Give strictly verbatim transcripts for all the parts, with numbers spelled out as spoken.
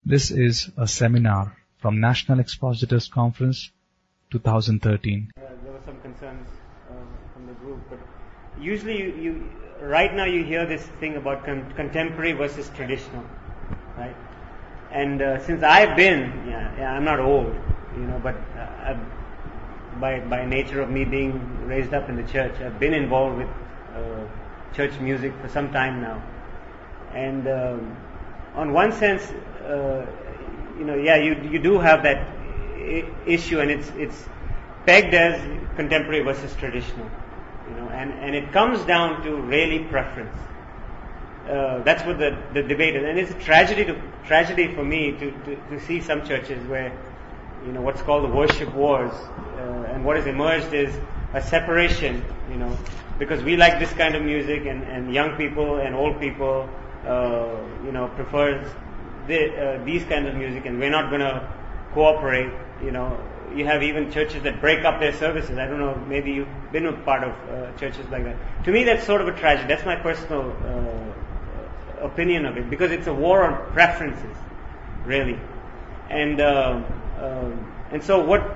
This is a seminar from National Expositors Conference twenty thirteen. Uh, there were some concerns uh, from the group, but usually you, you right now you hear this thing about con- contemporary versus traditional, right? And uh, since I've been, yeah, yeah, I'm not old, you know, but uh, I've, by by nature of me being raised up in the church, I've been involved with uh, church music for some time now, and um, on one sense, uh, you know, yeah, you you do have that I- issue, and it's it's pegged as contemporary versus traditional, you know, and, and it comes down to really preference. Uh, that's what the, the debate is, and it's a tragedy to tragedy for me to, to, to see some churches where, you know, what's called the worship wars, uh, and what has emerged is a separation, you know, because we like this kind of music, and, and young people and old people, uh, you know, prefer the, uh, these kinds of music, and we're not going to cooperate, you know. You have even churches that break up their services. I don't know, maybe you've been a part of uh, churches like that. To me, that's sort of a tragedy. That's my personal uh, opinion of it, because it's a war on preferences, really. And uh, uh, and so what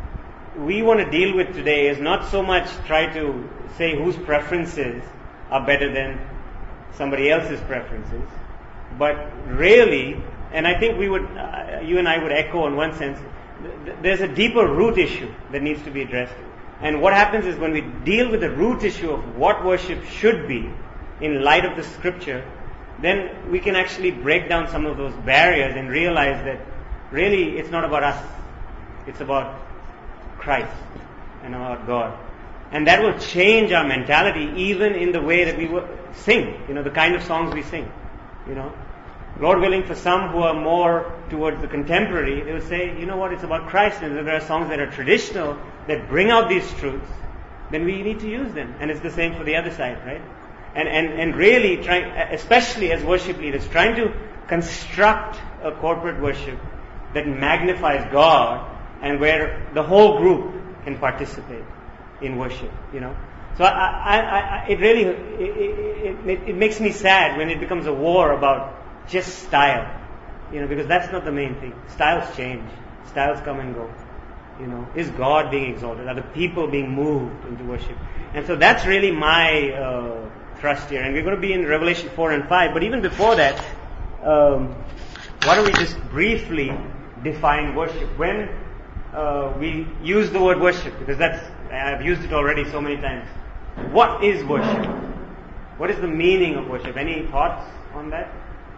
we want to deal with today is not so much try to say whose preferences are better than somebody else's preferences, but really, and I think we would, uh, you and I would echo in one sense, there's a deeper root issue that needs to be addressed. And what happens is when we deal with the root issue of what worship should be in light of the scripture, then we can actually break down some of those barriers and realize that really it's not about us. It's about Christ and about God. And that will change our mentality even in the way that we sing, you know, the kind of songs we sing, you know. Lord willing, for some who are more towards the contemporary, they will say, you know what, it's about Christ, and if there are songs that are traditional that bring out these truths, then we need to use them. And it's the same for the other side, right? And and, and really, trying, especially as worship leaders, trying to construct a corporate worship that magnifies God and where the whole group can participate in worship, you know. So I, I, I, it really, it, it, it makes me sad when it becomes a war about just style, you know, because that's not the main thing. Styles change. Styles come and go. You know, is God being exalted? Are the people being moved into worship? And so that's really my uh, thrust here. And we're going to be in Revelation four and five. But even before that, um, why don't we just briefly define worship? When uh, we use the word worship, because that's, I've used it already so many times. What is worship? What is the meaning of worship? Any thoughts on that?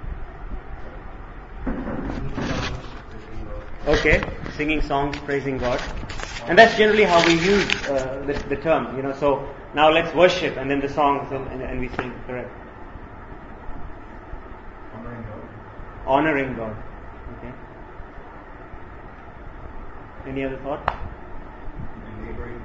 Okay, singing songs, praising God. And that's generally how we use uh, the, the term, you know. So now let's worship, and then the songs, and, and, and we sing, correct. Honoring God. Honoring God. Okay. Any other thought? Laboring.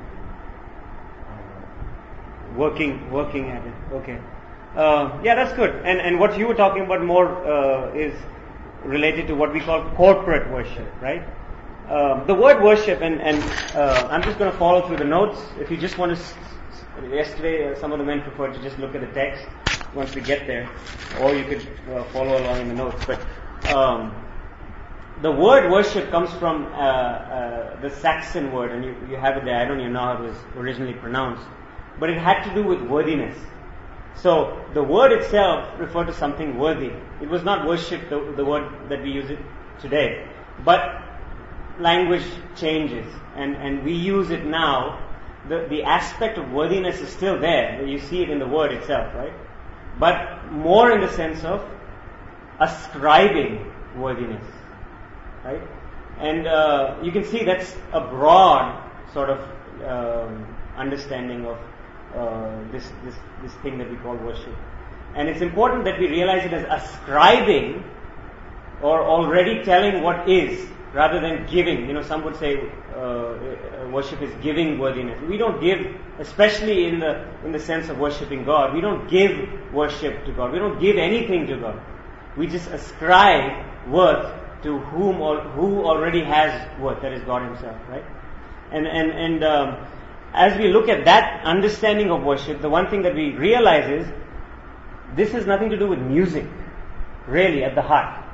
Working, working at it. Okay. Uh, yeah, that's good. And and what you were talking about more uh, is related to what we call corporate worship, right? Um, the word worship, and, and uh, I'm just going to follow through the notes. If you just want to, s- s- yesterday uh, some of the men preferred to just look at the text once we get there, or you could uh, follow along in the notes. But um, the word worship comes from uh, uh, the Saxon word, and you, you have it there. I don't even know how it was originally pronounced, but it had to do with worthiness. So the word itself referred to something worthy. It was not worship, the, the word that we use it today. But language changes, and, and we use it now. The, the aspect of worthiness is still there. You see it in the word itself, right? But more in the sense of ascribing worthiness, right? And uh, you can see that's a broad sort of um, understanding of Uh, this this this thing that we call worship. And it's important that we realize it as ascribing or already telling what is, rather than giving. You know, some would say uh, worship is giving worthiness. We don't give, especially in the in the sense of worshiping God, we don't give worship to God. We don't give anything to God. We just ascribe worth to whom or who already has worth, that is God Himself, right? And and and um, as we look at that understanding of worship, the one thing that we realize is this has nothing to do with music, really, at the heart.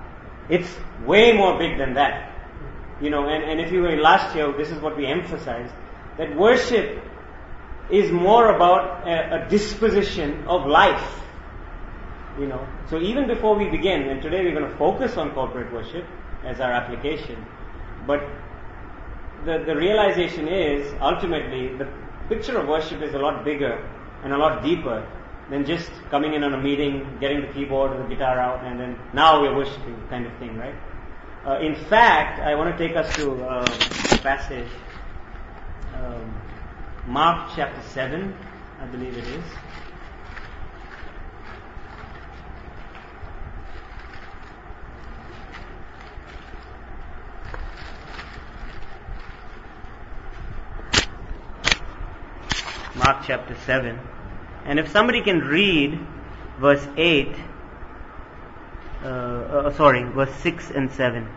It's way more big than that. You know, and, and if you were last year, this is what we emphasized, that worship is more about a, a disposition of life. You know, so even before we begin, and today we're going to focus on corporate worship as our application, but the, the realization is, ultimately, the picture of worship is a lot bigger and a lot deeper than just coming in on a meeting, getting the keyboard or the guitar out, and then now we're worshiping kind of thing, right? Uh, in fact, I want to take us to uh, a passage, um, Mark chapter seven, I believe it is. Mark chapter seven. And if somebody can read verse eight, uh, uh, sorry, verse six and seven.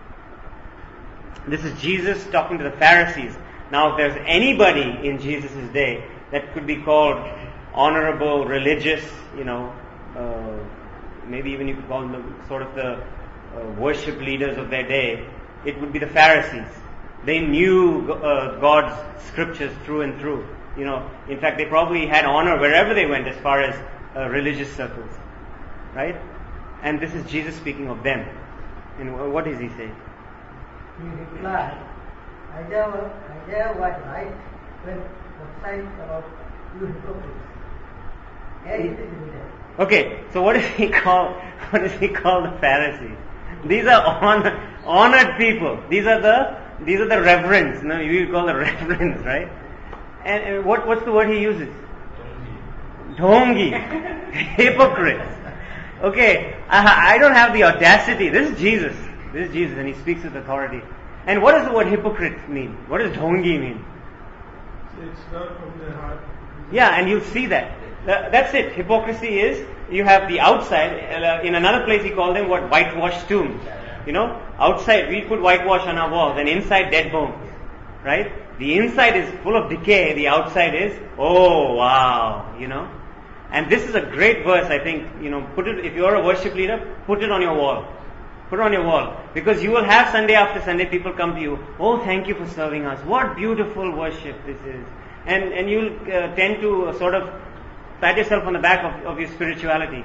This is Jesus talking to the Pharisees. Now, if there's anybody in Jesus' day that could be called honorable, religious, you know, uh, maybe even you could call them the, sort of the uh, worship leaders of their day, it would be the Pharisees. They knew uh, God's scriptures through and through. You know, in fact, they probably had honor wherever they went as far as uh, religious circles, right? And this is Jesus speaking of them. And what does he say? He replied, Isaiah, Isaiah was right when prophesied about you hypocrites. Here it is written. Okay, so what does he call? What does he call the Pharisees? These are honor, honored people. These are the these are the reverends. No, you call the reverends, right? And, and what what's the word he uses? Dhongi. Hypocrites. Okay, I, I don't have the audacity. This is Jesus. This is Jesus, and he speaks with authority. And what does the word hypocrite mean? What does dhongi mean? It's not from the heart. Yeah, and you'll see that. That's it. Hypocrisy is, you have the outside. In another place he called them what? Whitewashed tombs. You know, outside we put whitewash on our walls, and inside dead bones. Right? The inside is full of decay, the outside is, oh wow, you know. And this is a great verse, I think, you know, put it, if you're a worship leader, put it on your wall. Put it on your wall. Because you will have Sunday after Sunday people come to you, oh thank you for serving us, what beautiful worship this is. And and you'll uh, tend to uh, sort of pat yourself on the back of, of your spirituality.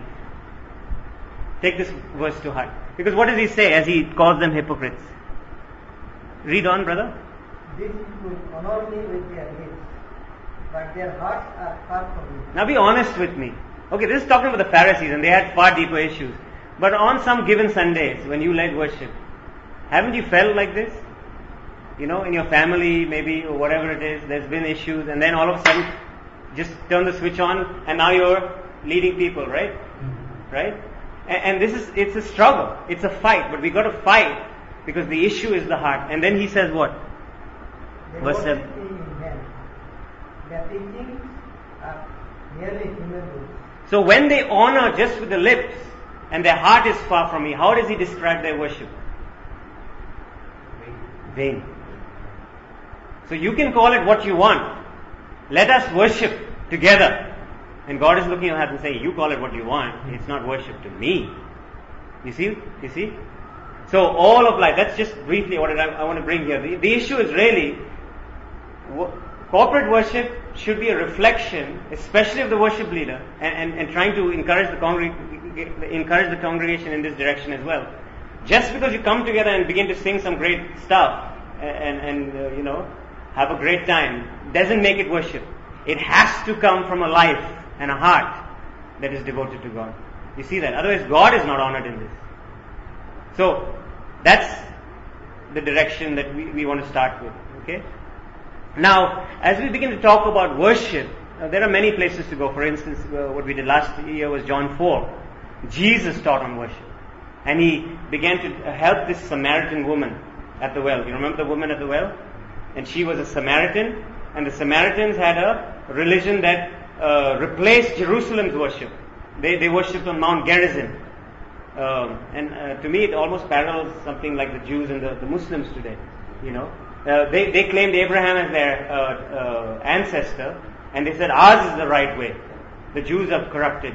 Take this verse to heart. Because what does he say as he calls them hypocrites? Read on, brother. These people honor me with their lips, but their hearts are far from me. Now be honest with me. Okay, this is talking about the Pharisees, and they had far deeper issues. But on some given Sundays, when you led worship, haven't you felt like this? You know, in your family, maybe, or whatever it is, there's been issues, and then all of a sudden, just turn the switch on, and now you're leading people, right? Mm-hmm. Right? And, and this is, it's a struggle. It's a fight, but we got to fight, because the issue is the heart. And then he says what? They Verse worship seven. me in men. Their teachings are merely human rules. So when they honor just with the lips, and their heart is far from me, how does he describe their worship? Vain. So you can call it what you want. Let us worship together. And God is looking at us and saying, you call it what you want, it's not worship to me. You see? You see? So all of life, that's just briefly what I, I want to bring here. The, the issue is really, w- corporate worship should be a reflection, especially of the worship leader, and, and, and trying to encourage the, congreg- encourage the congregation in this direction as well. Just because you come together and begin to sing some great stuff, and, and uh, you know, have a great time, doesn't make it worship. It has to come from a life and a heart that is devoted to God. You see that? Otherwise God is not honored in this. So, that's the direction that we, we want to start with. Okay? Now, as we begin to talk about worship, uh, there are many places to go. For instance, uh, what we did last year was John four. Jesus taught on worship. And he began to help this Samaritan woman at the well. You remember the woman at the well? And she was a Samaritan. And the Samaritans had a religion that uh, replaced Jerusalem's worship. They, they worshipped on Mount Gerizim. Um, and uh, to me it almost parallels something like the Jews and the, the Muslims today. You know, uh, they, they claimed Abraham as their uh, uh, ancestor, and they said ours is the right way. The Jews are corrupted.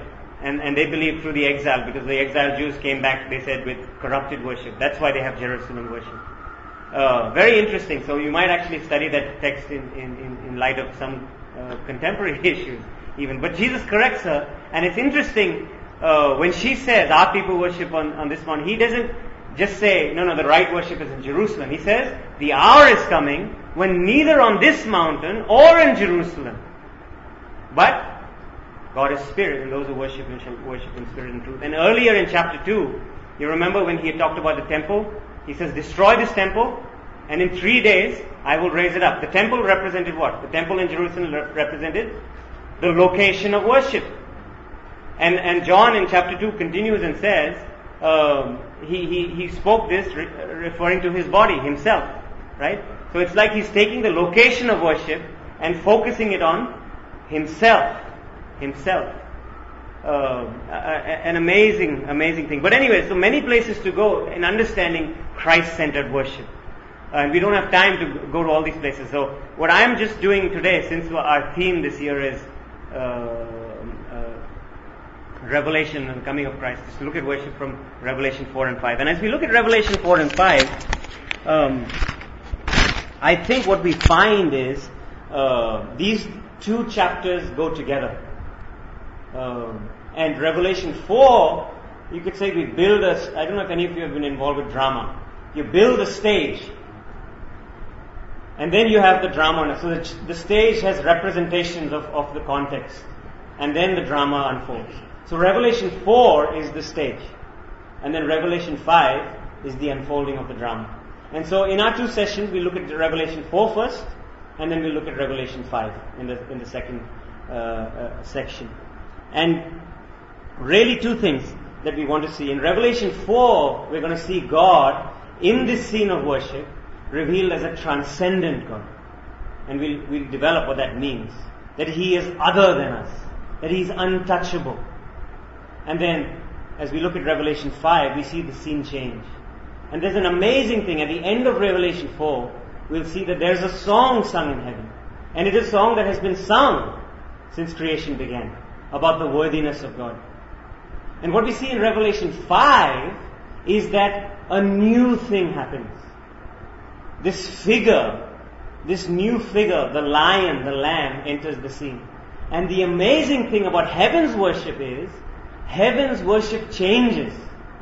And, and they believe through the exile, because the exiled Jews came back, they said, with corrupted worship. That's why they have Jerusalem worship. Uh, very interesting. So you might actually study that text in, in, in, in light of some uh, contemporary issues even. But Jesus corrects her, and it's interesting, uh, when she says, our people worship on, on this mountain, he doesn't just say, no, no, the right worship is in Jerusalem. He says, the hour is coming when neither on this mountain or in Jerusalem, but God is spirit, and those who worship Him shall worship in spirit and truth. And earlier in chapter two, you remember when He had talked about the temple? He says, destroy this temple, and in three days I will raise it up. The temple represented what? The temple in Jerusalem represented the location of worship. And and John in chapter two continues and says, um, he, he, he spoke this re- referring to His body, Himself. Right? So it's like He's taking the location of worship and focusing it on Himself. Himself. Uh, an amazing, amazing thing. But anyway, so many places to go in understanding Christ-centered worship. Uh, and we don't have time to go to all these places. So what I'm just doing today, since our theme this year is uh, uh, Revelation and the coming of Christ, is to look at worship from Revelation four and five. And as we look at Revelation four and five, um, I think what we find is uh, these two chapters go together. Um, and Revelation four, you could say we build a, I don't know if any of you have been involved with drama. You build a stage, and then you have the drama on it. So the, the stage has representations of, of the context, and then the drama unfolds. So Revelation four is the stage, and then Revelation five is the unfolding of the drama. And so in our two sessions, we look at Revelation four first, and then we look at Revelation five in the in the second uh, uh, section. And really two things that we want to see. In Revelation four, we're going to see God in this scene of worship revealed as a transcendent God. And we'll, we'll develop what that means. That He is other than us. That He is untouchable. And then, as we look at Revelation five, we see the scene change. And there's an amazing thing. At the end of Revelation four, we'll see that there's a song sung in heaven. And it is a song that has been sung since creation began, about the worthiness of God. And what we see in Revelation five is that a new thing happens. This figure, this new figure, the lion, the lamb, enters the scene. And the amazing thing about heaven's worship is, heaven's worship changes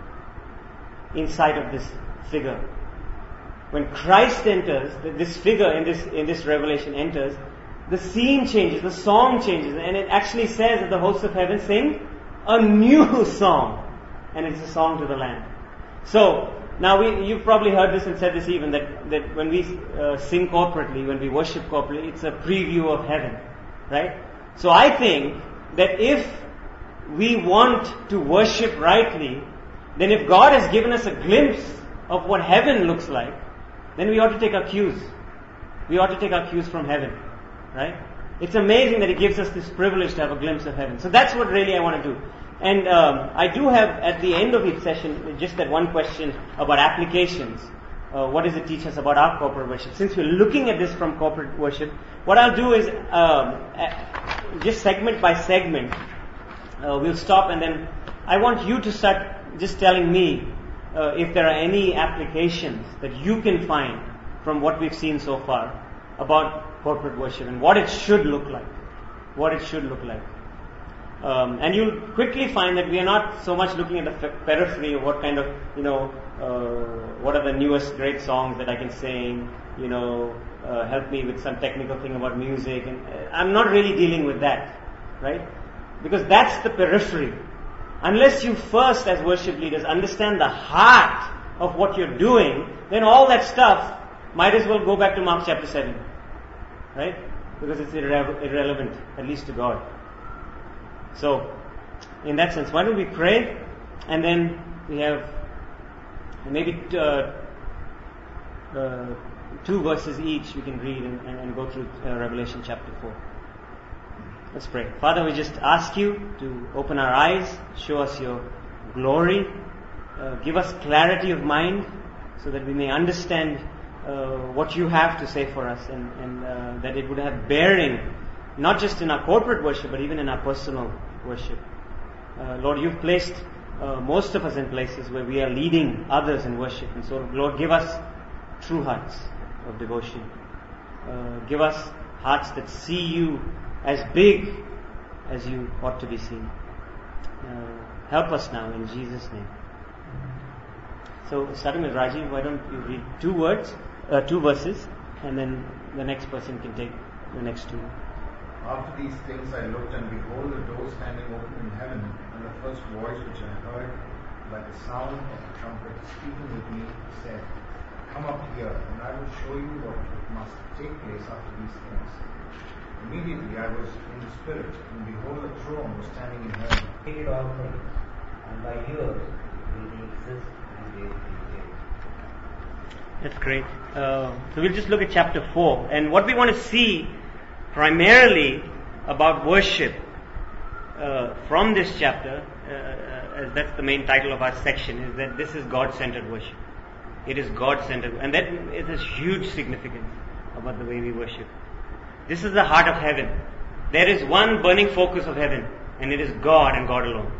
inside of this figure. When Christ enters, this figure in this in this Revelation enters, the scene changes, the song changes, and it actually says that the hosts of heaven sing a new song, and it's a song to the Lamb. So, now we, you've probably heard this and said this even, that, that when we uh, sing corporately, when we worship corporately, it's a preview of heaven, right? So I think that if we want to worship rightly, then if God has given us a glimpse of what heaven looks like, then we ought to take our cues. We ought to take our cues from heaven. Right? It's amazing that He gives us this privilege to have a glimpse of heaven. So that's what really I want to do. And um, I do have at the end of each session just that one question about applications. Uh, what does it teach us about our corporate worship? Since we're looking at this from corporate worship, what I'll do is um, just segment by segment, uh, we'll stop, and then I want you to start just telling me uh, if there are any applications that you can find from what we've seen so far about corporate worship and what it should look like. What it should look like. Um, and you'll quickly find that we are not so much looking at the periphery of what kind of, you know, uh, what are the newest great songs that I can sing, you know, uh, help me with some technical thing about music. And uh, I'm not really dealing with that, right? Because that's the periphery. Unless you first, as worship leaders, understand the heart of what you're doing, then all that stuff might as well go back to Mark chapter seven. Right? Because it's irre- irrelevant, at least to God. So, in that sense, why don't we pray, and then we have maybe uh, uh, two verses each we can read and, and, and go through uh, Revelation chapter four. Let's pray. Father, we just ask you to open our eyes, show us your glory, uh, give us clarity of mind so that we may understand uh, what you have to say for us, and, and uh, that it would have bearing not just in our corporate worship but even in our personal worship. Uh, Lord, you've placed uh, most of us in places where we are leading others in worship. And so, Lord, give us true hearts of devotion. Uh, give us hearts that see you as big as you ought to be seen. Uh, help us now in Jesus' name. So, starting with Rajiv, why don't you read two words, uh, two verses, and then the next person can take the next two. After these things I looked, and behold, a door standing open in heaven, and the first voice which I heard, like the sound of a trumpet, speaking with me, said, "Come up here, and I will show you what must take place after these things." Immediately I was in the Spirit, and behold, a throne was standing in heaven. Created all things, and by yours will they exist and they will be saved. That's great. Uh, so we'll just look at chapter four. And what we want to see primarily about worship uh, from this chapter, uh, as that's the main title of our section, is that this is God-centered worship. It is God-centered. And that it has huge significance about the way we worship. This is the heart of heaven. There is one burning focus of heaven, and it is God and God alone.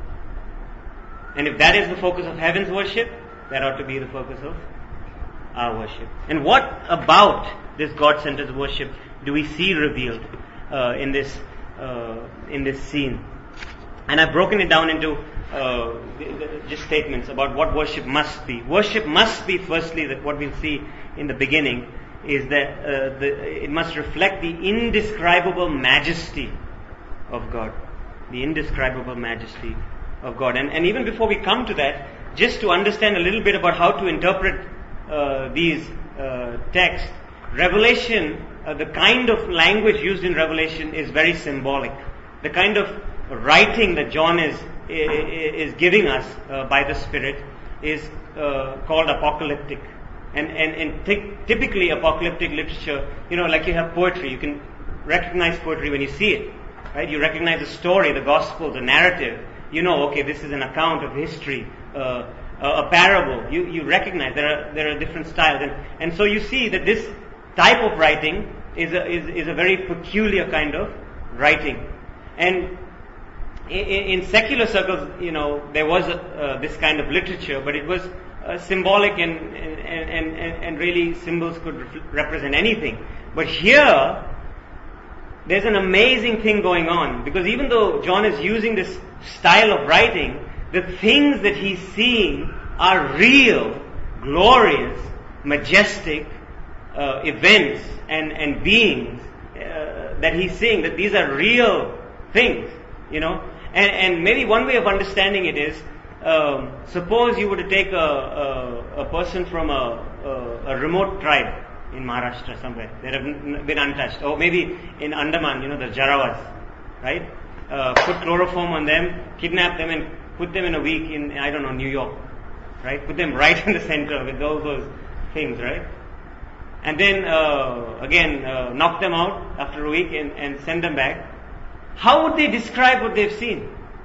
And if that is the focus of heaven's worship, that ought to be the focus of our worship. And what about this God-centered worship do we see revealed uh, in this uh, in this scene? And I've broken it down into uh, just statements about what worship must be. Worship must be, firstly, that what we'll see in the beginning is that uh, the, it must reflect the indescribable majesty of God. The indescribable majesty of God. And, and even before we come to that, just to understand a little bit about how to interpret uh, these uh, texts, Revelation, uh, the kind of language used in Revelation is very symbolic. The kind of writing that John is is giving us uh, by the Spirit is uh, called apocalyptic. And and, and t- typically apocalyptic literature, you know, like you have poetry, you can recognize poetry when you see it, right? You recognize the story, the gospel, the narrative. You know, okay, this is an account of history, uh, a parable. You you recognize there are there are different styles, and and so you see that this type of writing is a is is a very peculiar kind of writing, and in, in secular circles, you know, there was a, uh, this kind of literature, but it was uh, symbolic, and and, and and and really symbols could ref- represent anything. But here, there's an amazing thing going on, because even though John is using this style of writing, the things that he's seeing are real, glorious, majestic uh, events and, and beings uh, that he's seeing, that these are real things, you know. And, and maybe one way of understanding it is, um, suppose you were to take a, a, a person from a, a, a remote tribe in Maharashtra somewhere that have been untouched, or maybe in Andaman, you know, the Jarawas, right? Uh, put chloroform on them, kidnap them, and put them in a week in, I don't know, New York, right? Put them right in the center with all those things, right? And then uh, again uh, knock them out after a week and, and send them back. How would they describe what they've seen?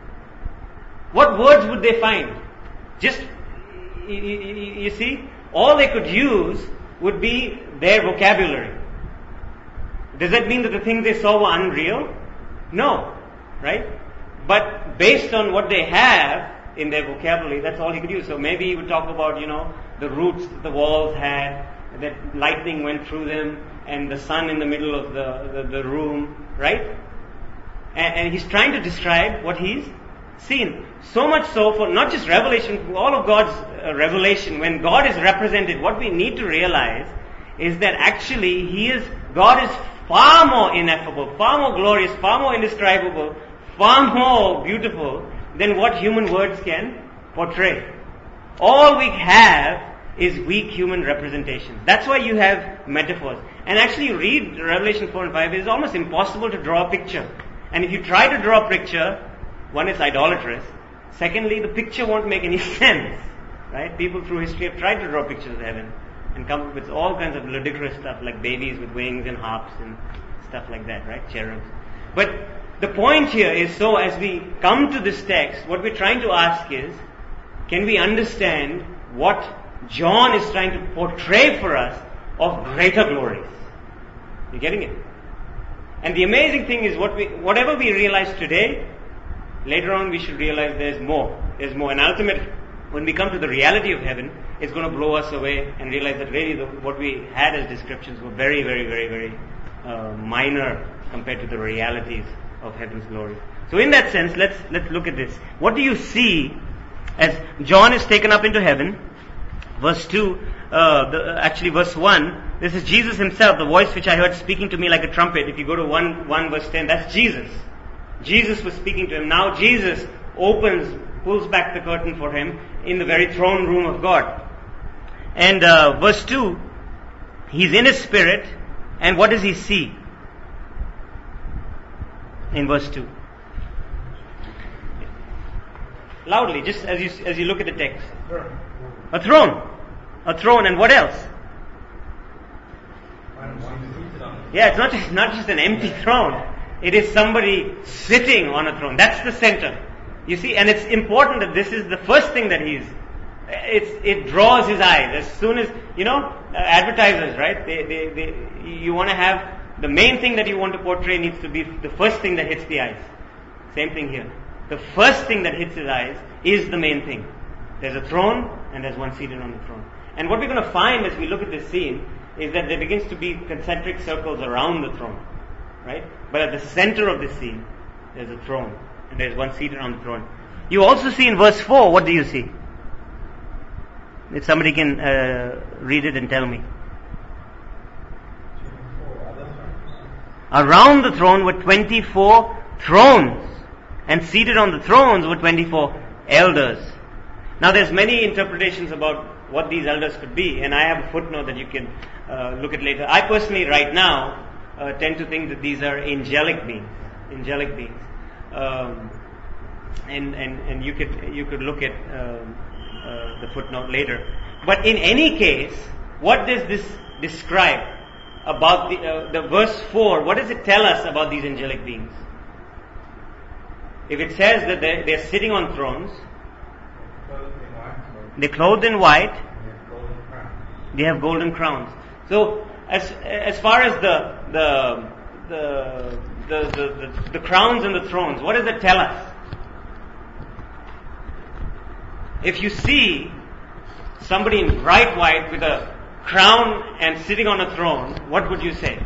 What words would they find? Just, you, you, you see, all they could use would be their vocabulary. Does that mean that the things they saw were unreal? No, right? But based on what they have in their vocabulary, that's all he could use. So maybe he would talk about, you know, the roots that the walls had, that lightning went through them, and the sun in the middle of the, the, the room, right? And, and he's trying to describe what he's seen. So much so for not just Revelation, all of God's uh, revelation, when God is represented, what we need to realize is that actually He is, God is far more ineffable, far more glorious, far more indescribable, far more beautiful than what human words can portray. All we have is weak human representations. That's why you have metaphors. And actually you read Revelation four and five, it is almost impossible to draw a picture. And if you try to draw a picture, one, it's idolatrous. Secondly, the picture won't make any sense. Right? People through history have tried to draw pictures of heaven and come up with all kinds of ludicrous stuff, like babies with wings and harps and stuff like that, right? Cherubs. But the point here is, so as we come to this text, what we're trying to ask is, can we understand what John is trying to portray for us of greater glories? You're getting it? And the amazing thing is, what we, whatever we realize today, later on we should realize there's more. There's more. And ultimately, when we come to the reality of heaven, it's going to blow us away and realize that really the, what we had as descriptions were very, very, very, very uh, minor compared to the realities of heaven's glory. So in that sense, let's let's look at this. What do you see as John is taken up into heaven? Verse two, uh, the, actually verse one, this is Jesus himself, the voice which I heard speaking to me like a trumpet. If you go to one, one verse ten, that's Jesus. Jesus was speaking to him. Now Jesus opens, pulls back the curtain for him in the very throne room of God. And uh, verse two, he's in his spirit, and what does he see? In verse two. Loudly, just as you as you look at the text. A throne. A throne, and what else? Yeah, it's not just, not just an empty throne. It is somebody sitting on a throne. That's the center. You see, and it's important that this is the first thing that he's, it's, it draws his eyes. As soon as, you know, uh, advertisers, right? They, they, they, you want to have, the main thing that you want to portray needs to be the first thing that hits the eyes. Same thing here. The first thing that hits his eyes is the main thing. There's a throne, and there's one seated on the throne. And what we're going to find as we look at this scene is that there begins to be concentric circles around the throne, right? But at the center of this scene, there's a throne, and there's one seated on the throne. You also see in verse four, what do you see? If somebody can uh, read it and tell me. Around the throne were twenty-four thrones, and seated on the thrones were twenty-four elders. Now there's many interpretations about what these elders could be, and I have a footnote that you can uh, look at later. I personally, right now, uh, tend to think that these are angelic beings, angelic beings, um, and and and you could you could look at um, uh, the footnote later. But in any case, what does this describe about the uh, the verse four? What does it tell us about these angelic beings? If it says that they're, they're sitting on thrones, they're clothed in white, they have golden crowns. So, as as far as the the the the, the, the, the crowns and the thrones, what does it tell us? If you see somebody in bright white with a crown and sitting on a throne, what would you say?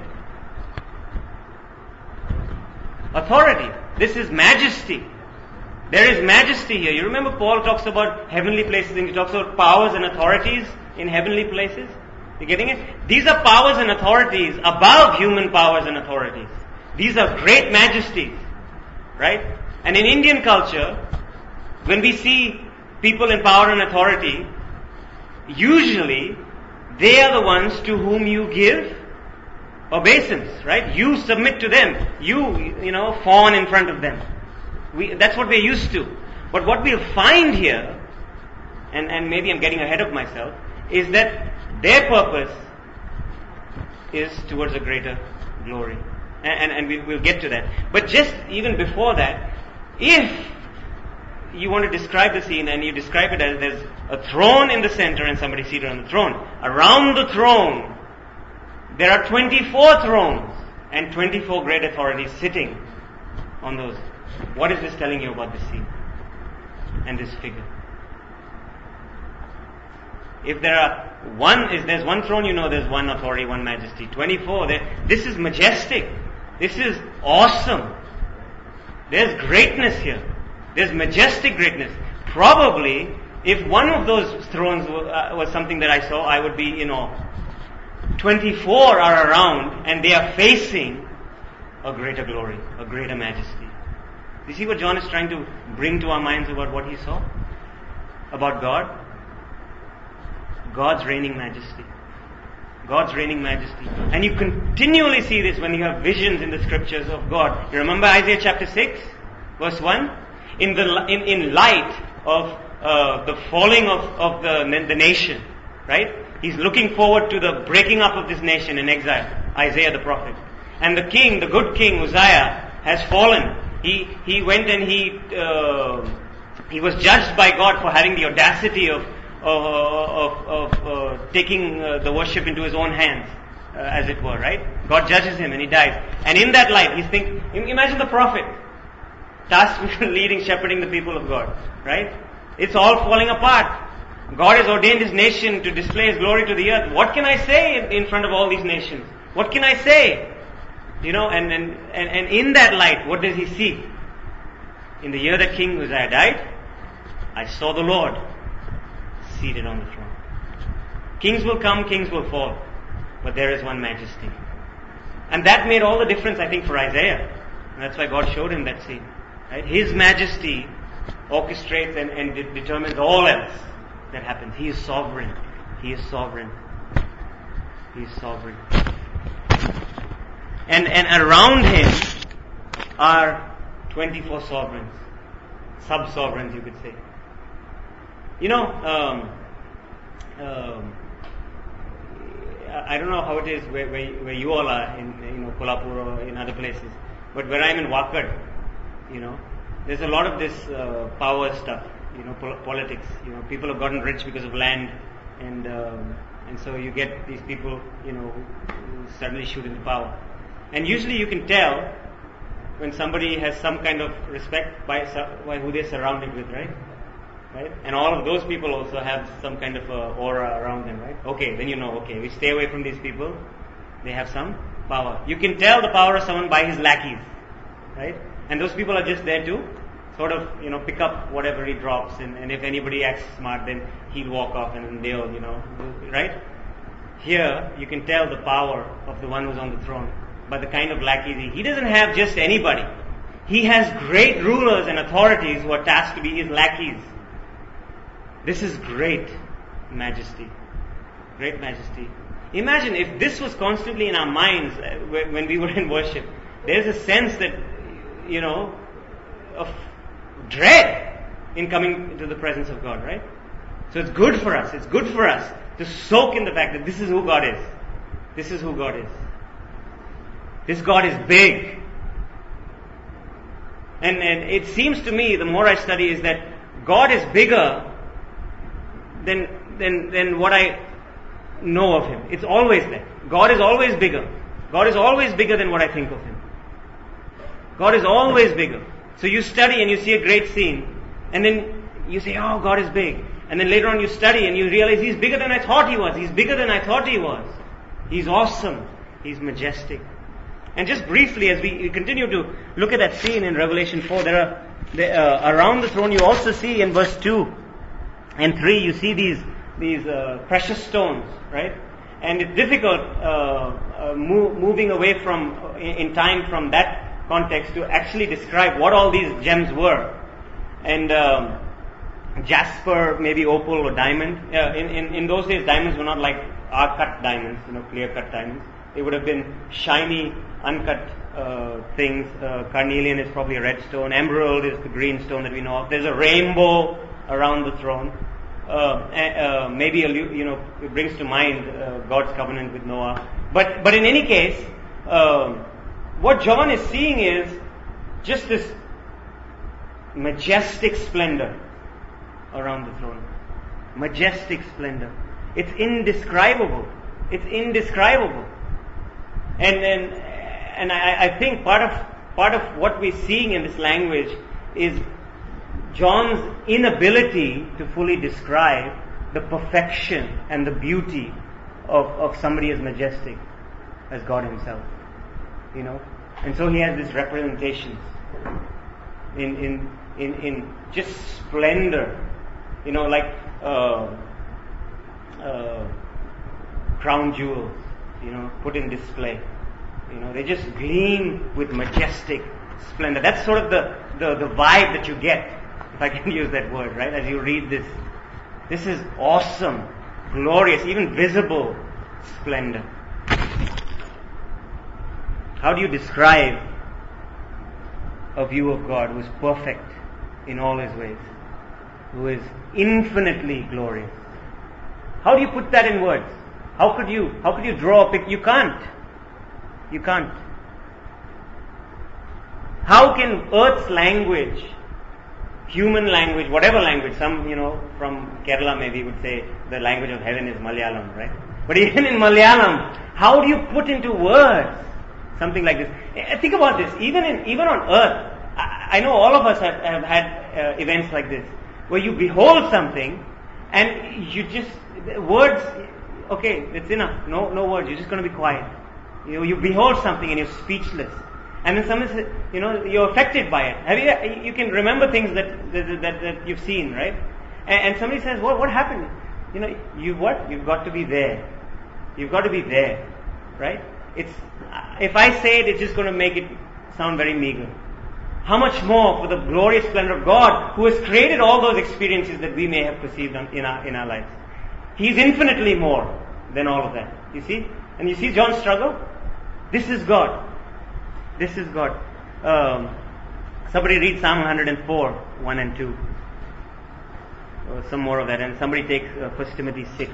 Authority. This is majesty. There is majesty here. You remember Paul talks about heavenly places and he talks about powers and authorities in heavenly places? You getting it? These are powers and authorities above human powers and authorities. These are great majesties. Right? And in Indian culture, when we see people in power and authority, usually they are the ones to whom you give obeisance, right? You submit to them. You, you know, fawn in front of them. We, that's what we're used to. But what we'll find here, and, and maybe I'm getting ahead of myself, is that their purpose is towards a greater glory. And, and, and we, we'll get to that. But just even before that, if you want to describe the scene and you describe it as there's a throne in the center and somebody seated on the throne. Around the throne, there are twenty-four thrones and twenty-four great authorities sitting on those. What is this telling you about this scene and this figure? If there are one, if there's one throne, you know there's one authority, one majesty. twenty-four, there, this is majestic. This is awesome. There's greatness here. There's majestic greatness. Probably, if one of those thrones uh, was something that I saw, I would be in awe. twenty-four are around and they are facing a greater glory, a greater majesty. You see what John is trying to bring to our minds about what he saw? About God? God's reigning majesty. God's reigning majesty. And you continually see this when you have visions in the scriptures of God. You remember Isaiah chapter six, verse one? In the in, in light of uh, the falling of, of the, the nation, right? He's looking forward to the breaking up of this nation in exile, Isaiah the prophet. And the king, the good king Uzziah, has fallen. He he went and he uh, he was judged by God for having the audacity of of, of, of uh, taking uh, the worship into his own hands, uh, as it were, right? God judges him and he dies. And in that light, he's thinking, imagine the prophet. tasked with leading, shepherding the people of God, right? It's all falling apart. God has ordained His nation to display His glory to the earth. What can I say in, in front of all these nations? What can I say? You know, and, and, and, and in that light, what does He see? In the year that King Uzziah died, I saw the Lord seated on the throne. Kings will come, kings will fall, but there is one majesty. And that made all the difference, I think, for Isaiah. And that's why God showed him that scene. Right? His majesty orchestrates and, and de- determines all else that happens. He is sovereign. He is sovereign. He is sovereign. And and around Him are twenty-four sovereigns. Sub-sovereigns, you could say. You know, um, um, I don't know how it is where, where, where you all are in, you know, Kolhapur or in other places. But where I'm in Wakad, you know, there's a lot of this uh, power stuff, you know, pol- politics. You know, people have gotten rich because of land, and um, and so you get these people, you know, who, who suddenly shoot into power. And usually you can tell when somebody has some kind of respect by, by who they're surrounded with, right? Right? And all of those people also have some kind of a aura around them, right? Okay, then you know, okay, we stay away from these people. They have some power. You can tell the power of someone by his lackeys, right? And those people are just there to sort of, you know, pick up whatever he drops, and, and if anybody acts smart, then he'll walk off and then they'll, you know, right? Here, you can tell the power of the one who's on the throne by the kind of lackeys he, he doesn't have just anybody. He has great rulers and authorities who are tasked to be his lackeys. This is great majesty. Great majesty. Imagine if this was constantly in our minds when we were in worship. There's a sense that, you know, of dread in coming to the presence of God, right? So it's good for us. It's good for us to soak in the fact that this is who God is. This is who God is. This God is big. And, and it seems to me, the more I study, is that God is bigger than, than, than what I know of Him. It's always there. God is always bigger. God is always bigger than what I think of Him. God is always bigger. So you study and you see a great scene, and then you say, oh, God is big. And then later on you study and you realize He's bigger than I thought He was. He's bigger than I thought He was. He's awesome. He's majestic. And just briefly, as we continue to look at that scene in Revelation four, there are there, uh, around the throne you also see in verse two and three, you see these these uh, precious stones, right? And it's difficult uh, uh, move, moving away from uh, in, in time from that context to actually describe what all these gems were. And um, jasper, maybe opal or diamond. Uh, in, in in those days, diamonds were not like our cut diamonds, you know, clear cut diamonds. They would have been shiny, uncut uh, things. Uh, carnelian is probably a red stone. Emerald is the green stone that we know of. There's a rainbow around the throne. Uh, uh, maybe a, you know it brings to mind uh, God's covenant with Noah. But but in any case, uh, what John is seeing is just this majestic splendor around the throne. Majestic splendor. It's indescribable. It's indescribable. And and and I, I think part of part of what we're seeing in this language is John's inability to fully describe the perfection and the beauty of, of somebody as majestic as God Himself. You know? And so he has these representations in in in, in just splendor. You know, like uh, uh, crown jewels, you know, put in display. You know, they just gleam with majestic splendor. That's sort of the, the, the vibe that you get, if I can use that word, right, as you read this. This is awesome, glorious, even visible splendor. How do you describe a view of God who is perfect in all His ways, who is infinitely glorious? How do you put that in words? How could you, how could you draw a picture? You can't. You can't. How can Earth's language, human language, whatever language, some, you know, from Kerala maybe would say the language of heaven is Malayalam, right? But even in Malayalam, how do you put into words something like this? Think about this. Even in, even on Earth, I know all of us have, have had uh, events like this, where you behold something, and you just, words, okay, it's enough, no no words, you're just going to be quiet. You know, you behold something and you're speechless. And then someone says, you know, you're affected by it. Have you, you can remember things that, that, that, that you've seen, right? And, and somebody says, what, what happened? You know, you what? You've got to be there. You've got to be there, right? It's, if I say it, it's just going to make it sound very meager. How much more for the glorious splendor of God, who has created all those experiences that we may have perceived in our, in our lives. He's infinitely more than all of that. You see? And you see John's struggle? This is God. This is God. Um, somebody read Psalm one oh four, one and two. Or some more of that. And somebody take uh, First Timothy six,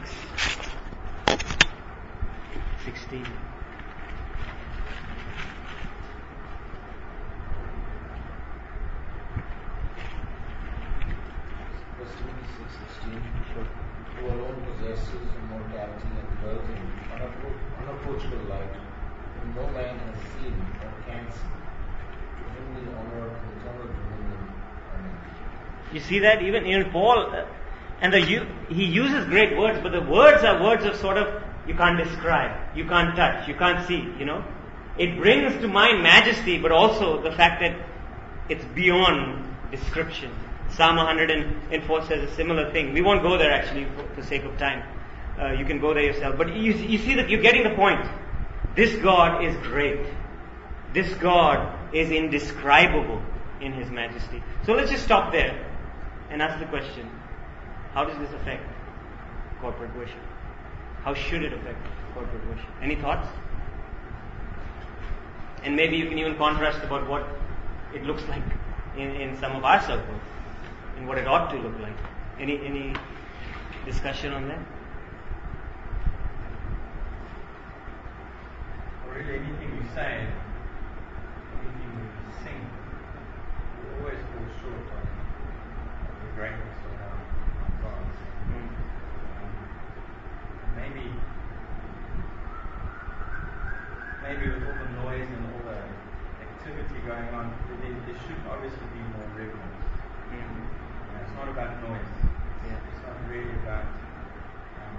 sixteen. First Timothy six sixteen. Who alone possesses immortality and dwells in unappro- unapproachable light, whom no man has seen or can see. To him be honor and eternal dominion. Amen. You see that? Even in Paul, uh, and the, he uses great words, but the words are words of sort of, you can't describe, you can't touch, you can't see, you know. It brings to mind majesty, but also the fact that it's beyond description. Psalm one oh four says a similar thing. We won't go there actually for the sake of time. Uh, you can go there yourself. But you, you see that you're getting the point. This God is great. This God is indescribable in His majesty. So let's just stop there and ask the question, how does this affect corporate worship? How should it affect corporate worship? Any thoughts? And maybe you can even contrast about what it looks like in, in some of our circles, and what it ought to look like. Any any discussion on that? Or really anything we say, anything we sing, we always fall short of the greatness of our God. Mm. Um, maybe, maybe with all the noise and all the activity going on, there, there should obviously be more reverence. Mm. You know, it's not about noise. Yeah. It's not really about um,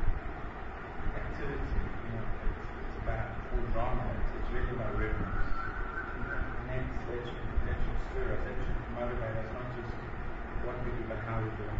activity. You know, it's, it's about full drama. It's, it's really about reverence. And that's, that should, that should stir us. That should motivate us, not just what we do, but how we do it.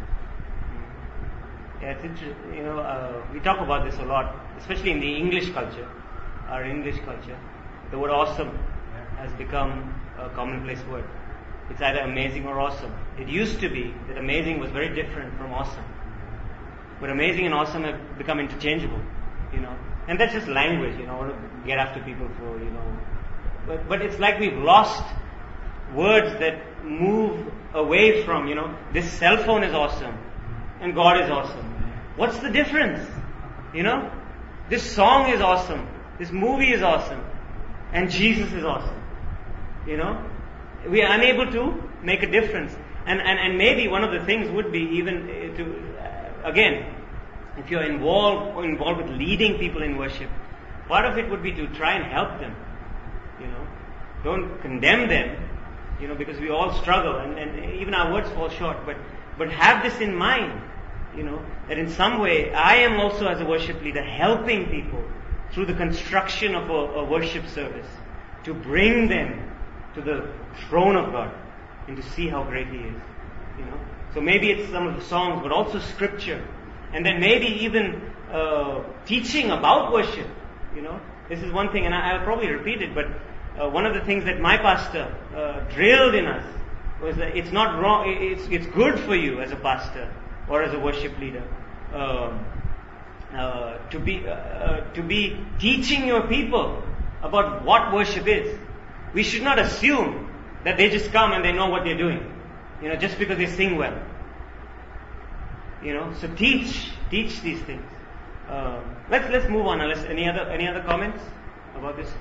Yeah, it's interesting. You know, uh, we talk about this a lot, especially in the English culture, our English culture. The word awesome Yeah. has become a commonplace word. It's either amazing or awesome. It used to be that amazing was very different from awesome. But amazing and awesome have become interchangeable, you know. And that's just language, you know, I want to get after people for, you know. But, but it's like we've lost words that move away from, you know, this cell phone is awesome and God is awesome. What's the difference? You know? This song is awesome. This movie is awesome. And Jesus is awesome. You know? We are unable to make a difference. And, and, and maybe one of the things would be even to, uh, again, if you're involved or involved with leading people in worship, part of it would be to try and help them. You know? Don't condemn them, you know, because we all struggle and, and even our words fall short. But, but have this in mind, you know, that in some way I am also as a worship leader helping people through the construction of a, a worship service to bring them to the throne of God and to see how great He is, you know. So maybe it's some of the songs, but also scripture, and then maybe even uh, teaching about worship, you know. This is one thing, and I, I'll probably repeat it, but uh, one of the things that my pastor uh, drilled in us was that it's not wrong, it's, it's good for you as a pastor or as a worship leader um, uh, to be uh, uh, to be teaching your people about what worship is. We should not assume that they just come and they know what they're doing, you know, just because they sing well. You know, so teach, teach these things. Uh, let's let's move on. Unless any other any other comments about this?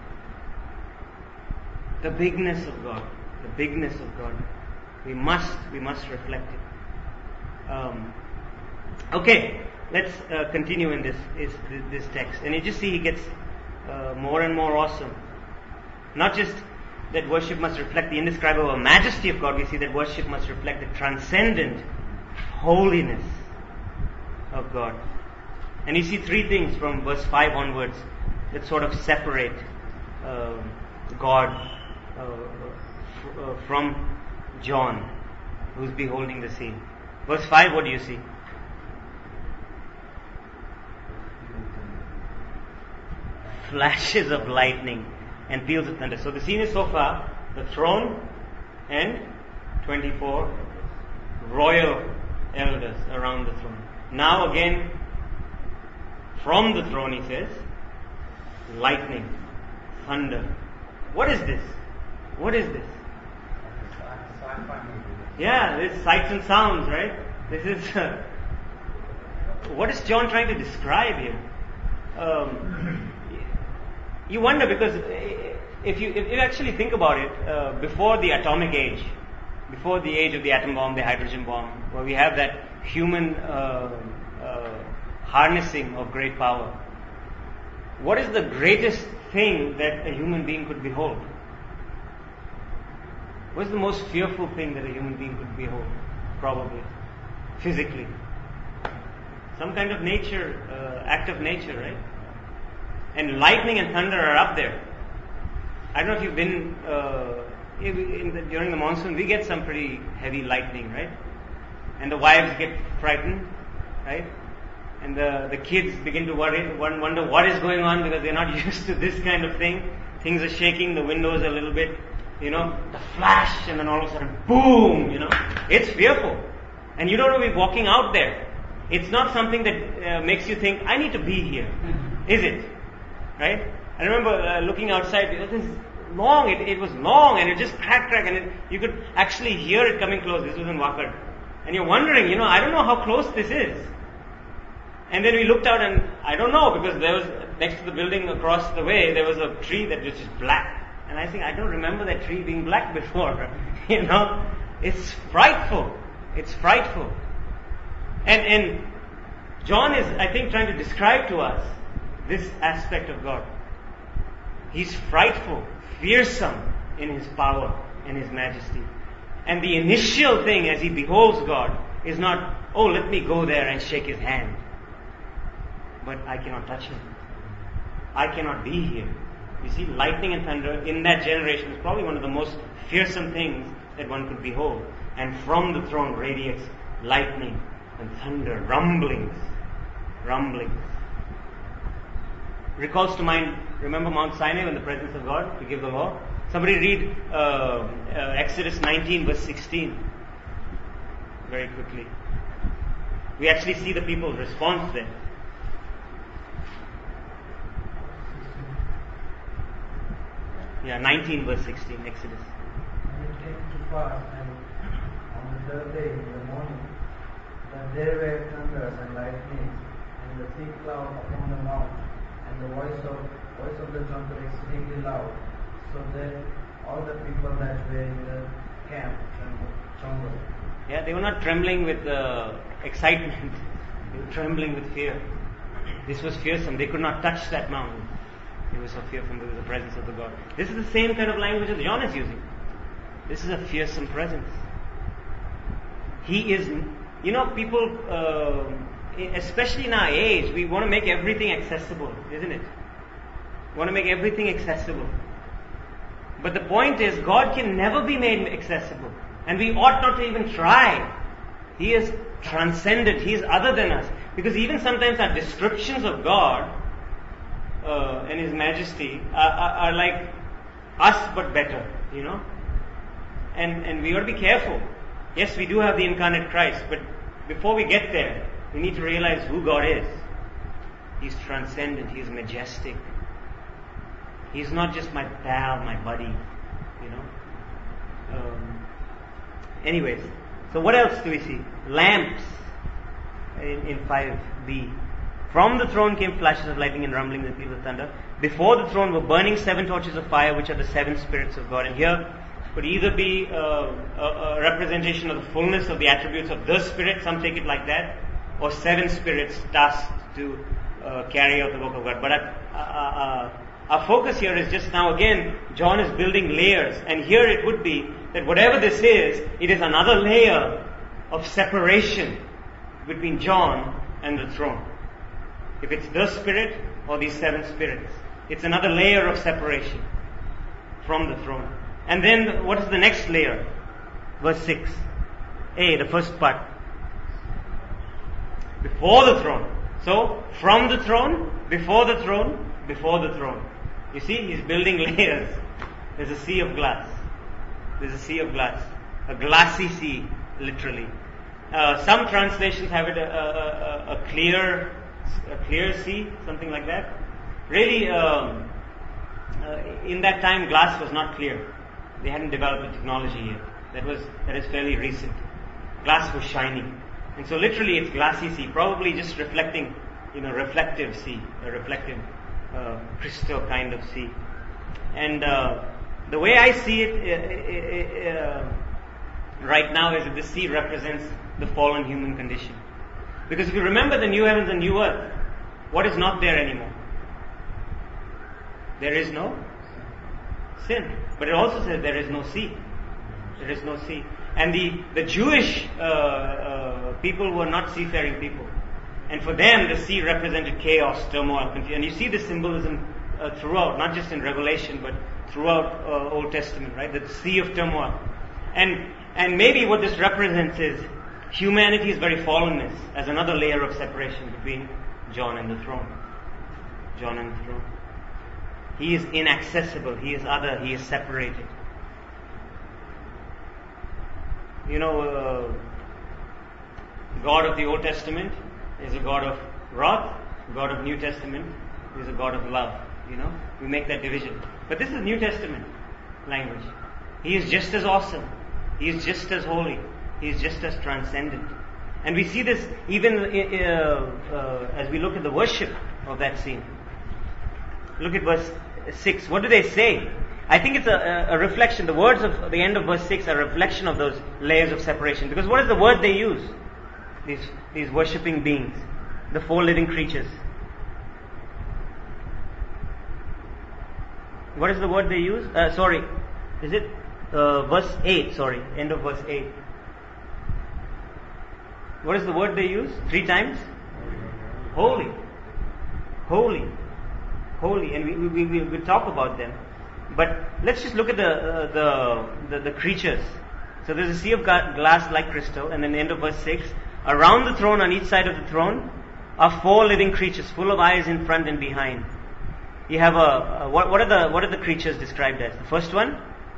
The bigness of God, the bigness of God. We must we must reflect it. Um, okay, let's uh, continue in this is this text, and you just see he gets uh, more and more awesome. Not just that worship must reflect the indescribable majesty of God, we see that worship must reflect the transcendent holiness of God. And you see three things from verse five onwards that sort of separate uh, God uh, f- uh, from John, who's beholding the scene. Verse five, what do you see? Flashes of lightning and peals of thunder. So the scene is so far the throne and twenty-four royal elders around the throne. Now again, from the throne, he says, lightning, thunder. What is this? What is this? Yeah, this sights and sounds, right? This is uh, what is John trying to describe here? Um, you wonder, because if you if you actually think about it, uh, before the atomic age, before the age of the atom bomb, the hydrogen bomb, where we have that human uh, uh, harnessing of great power, what is the greatest thing that a human being could behold? What is the most fearful thing that a human being could behold? Probably, physically. Some kind of nature, uh, act of nature, right? And lightning and thunder are up there. I don't know if you've been, uh, in the, during the monsoon, we get some pretty heavy lightning, right? And the wives get frightened, right? And the, the kids begin to worry, wonder what is going on, because they're not used to this kind of thing. Things are shaking, the windows a little bit, you know, the flash, and then all of a sudden, boom, you know. It's fearful. And you don't want to be walking out there. It's not something that uh, makes you think, I need to be here, is it? Right? I remember uh, looking outside, it was long, it, it was long, and it just crack, crack, and it, you could actually hear it coming close. This was in Wakad. And you're wondering, you know, I don't know how close this is. And then we looked out, and I don't know, because there was, next to the building across the way, there was a tree that was just black. And I think, I don't remember that tree being black before. You know, it's frightful. It's frightful. And, and John is, I think, trying to describe to us this aspect of God. He's frightful, fearsome in his power and his majesty. And the initial thing as he beholds God is not, oh, let me go there and shake his hand. But I cannot touch him. I cannot be here. You see, lightning and thunder in that generation is probably one of the most fearsome things that one could behold. And from the throne radiates lightning and thunder, rumblings, rumblings. Recalls to mind, remember Mount Sinai when the presence of God to give the law? Somebody read uh, uh, Exodus nineteen verse sixteen very quickly. We actually see the people's response there. Yeah, nineteen verse sixteen, Exodus. And it came to pass, and on the third day in the morning, that there were thunders and lightnings, and the thick cloud upon the mount, and the voice of voice of the trumpet exceedingly loud, so that all the people that were in the camp trembled. trembled. Yeah, they were not trembling with uh, excitement; they were trembling with fear. This was fearsome. They could not touch that mountain. They were so fearful because of the presence of the God. This is the same kind of language that John is using. This is a fearsome presence. He is, you know, people, uh, especially in our age, we want to make everything accessible, isn't it? We want to make everything accessible. But the point is, God can never be made accessible. And we ought not to even try. He is transcendent. He is other than us. Because even sometimes our descriptions of God uh, and His majesty are, are, are like us but better, you know. And, and we ought to be careful. Yes, we do have the incarnate Christ, but before we get there, we need to realize who God is. He's transcendent. He's majestic. He's not just my pal, my buddy, you know. Um, anyways, so what else do we see? Lamps in, in five b. From the throne came flashes of lightning and rumblings and peals of thunder. Before the throne were burning seven torches of fire, which are the seven spirits of God. And here could either be uh, a, a representation of the fullness of the attributes of the Spirit, some take it like that, or seven spirits tasked to uh, carry out the work of God. But uh, uh, uh, our focus here is just now again, John is building layers, and here it would be that whatever this is, it is another layer of separation between John and the throne. If it's the Spirit or these seven spirits, it's another layer of separation from the throne. And then what is the next layer? Verse six. A, the first part. Before the throne. So, from the throne, before the throne, before the throne. You see, he's building layers. There's a sea of glass. There's a sea of glass. A glassy sea, literally. Uh, some translations have it a, a, a, a clear, a clear sea, something like that. Really, um, uh, in that time, glass was not clear. They hadn't developed the technology yet. That was that is fairly recent. Glass was shiny, and so literally it's glassy sea, probably just reflecting, you know, reflective sea, a reflective uh, crystal kind of sea. And uh, the way I see it uh, uh, right now is that the sea represents the fallen human condition. Because if you remember the new heavens and new earth, what is not there anymore? There is no sin. But it also says there is no sea. There is no sea. And the, the Jewish uh, uh, people were not seafaring people. And for them, the sea represented chaos, turmoil, confusion. And you see this symbolism uh, throughout, not just in Revelation, but throughout uh, Old Testament, right? The sea of turmoil. And and maybe what this represents is humanity's very fallenness as another layer of separation between John and the throne. John and the throne. He is inaccessible. He is other. He is separated. You know, uh, God of the Old Testament is a God of wrath. God of New Testament is a God of love. You know, we make that division. But this is New Testament language. He is just as awesome. He is just as holy. He is just as transcendent. And we see this even uh, uh, as we look at the worship of that scene. Look at verse six. What do they say? I think it's a, a reflection. The words of the end of verse six are a reflection of those layers of separation. Because what is the word they use? These, these worshipping beings. The four living creatures. What is the word they use? Uh, sorry. Is it uh, verse eight? Sorry. End of verse eight. What is the word they use? Three times? Holy. Holy. Holy. And we we we we'll talk about them. But let's just look at the, uh, the, the the creatures. So there's a sea of glass like crystal, and then the end of verse six. Around the throne, on each side of the throne, are four living creatures, full of eyes in front and behind. You have a, a what, what are the what are the creatures described as? The first one,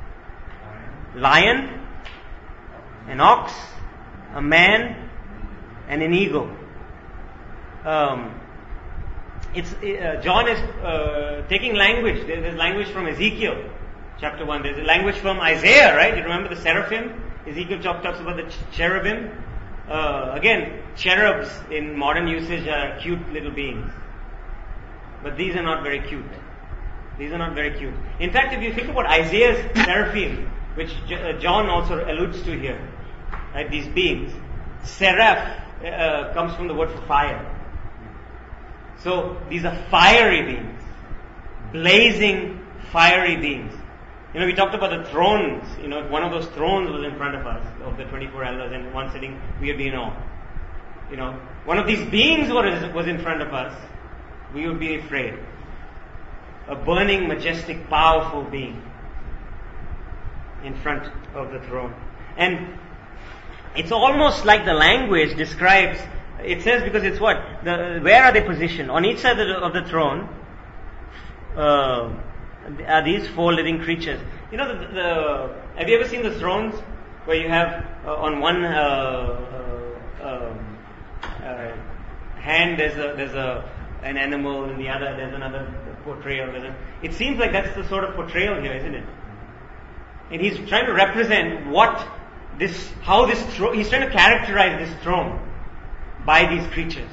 lion, an ox, a man, and an eagle. Um, It's uh, John is uh, taking language. There, there's language from Ezekiel, chapter one. There's a language from Isaiah, right? You remember the seraphim? Ezekiel talk, talks about the ch- cherubim. Uh, again, cherubs in modern usage are cute little beings, but these are not very cute. These are not very cute. In fact, if you think about Isaiah's seraphim, which J- uh, John also alludes to here, right? These beings, seraph uh, comes from the word for fire. So, these are fiery beings. Blazing, fiery beings. You know, we talked about the thrones. You know, if one of those thrones was in front of us, of the twenty-four elders, and one sitting, we would be in awe. You know, one of these beings was, was in front of us, we would be afraid. A burning, majestic, powerful being in front of the throne. And it's almost like the language describes. It says because it's what? The, where are they positioned? On each side of the, of the throne uh, are these four living creatures. You know, the, the, have you ever seen the thrones where you have uh, on one uh, uh, um, uh, hand there's a there's a an animal, and the other there's another portrayal. There's a, it seems like that's the sort of portrayal here, isn't it? And he's trying to represent what this, how this throne. He's trying to characterize this throne by these creatures,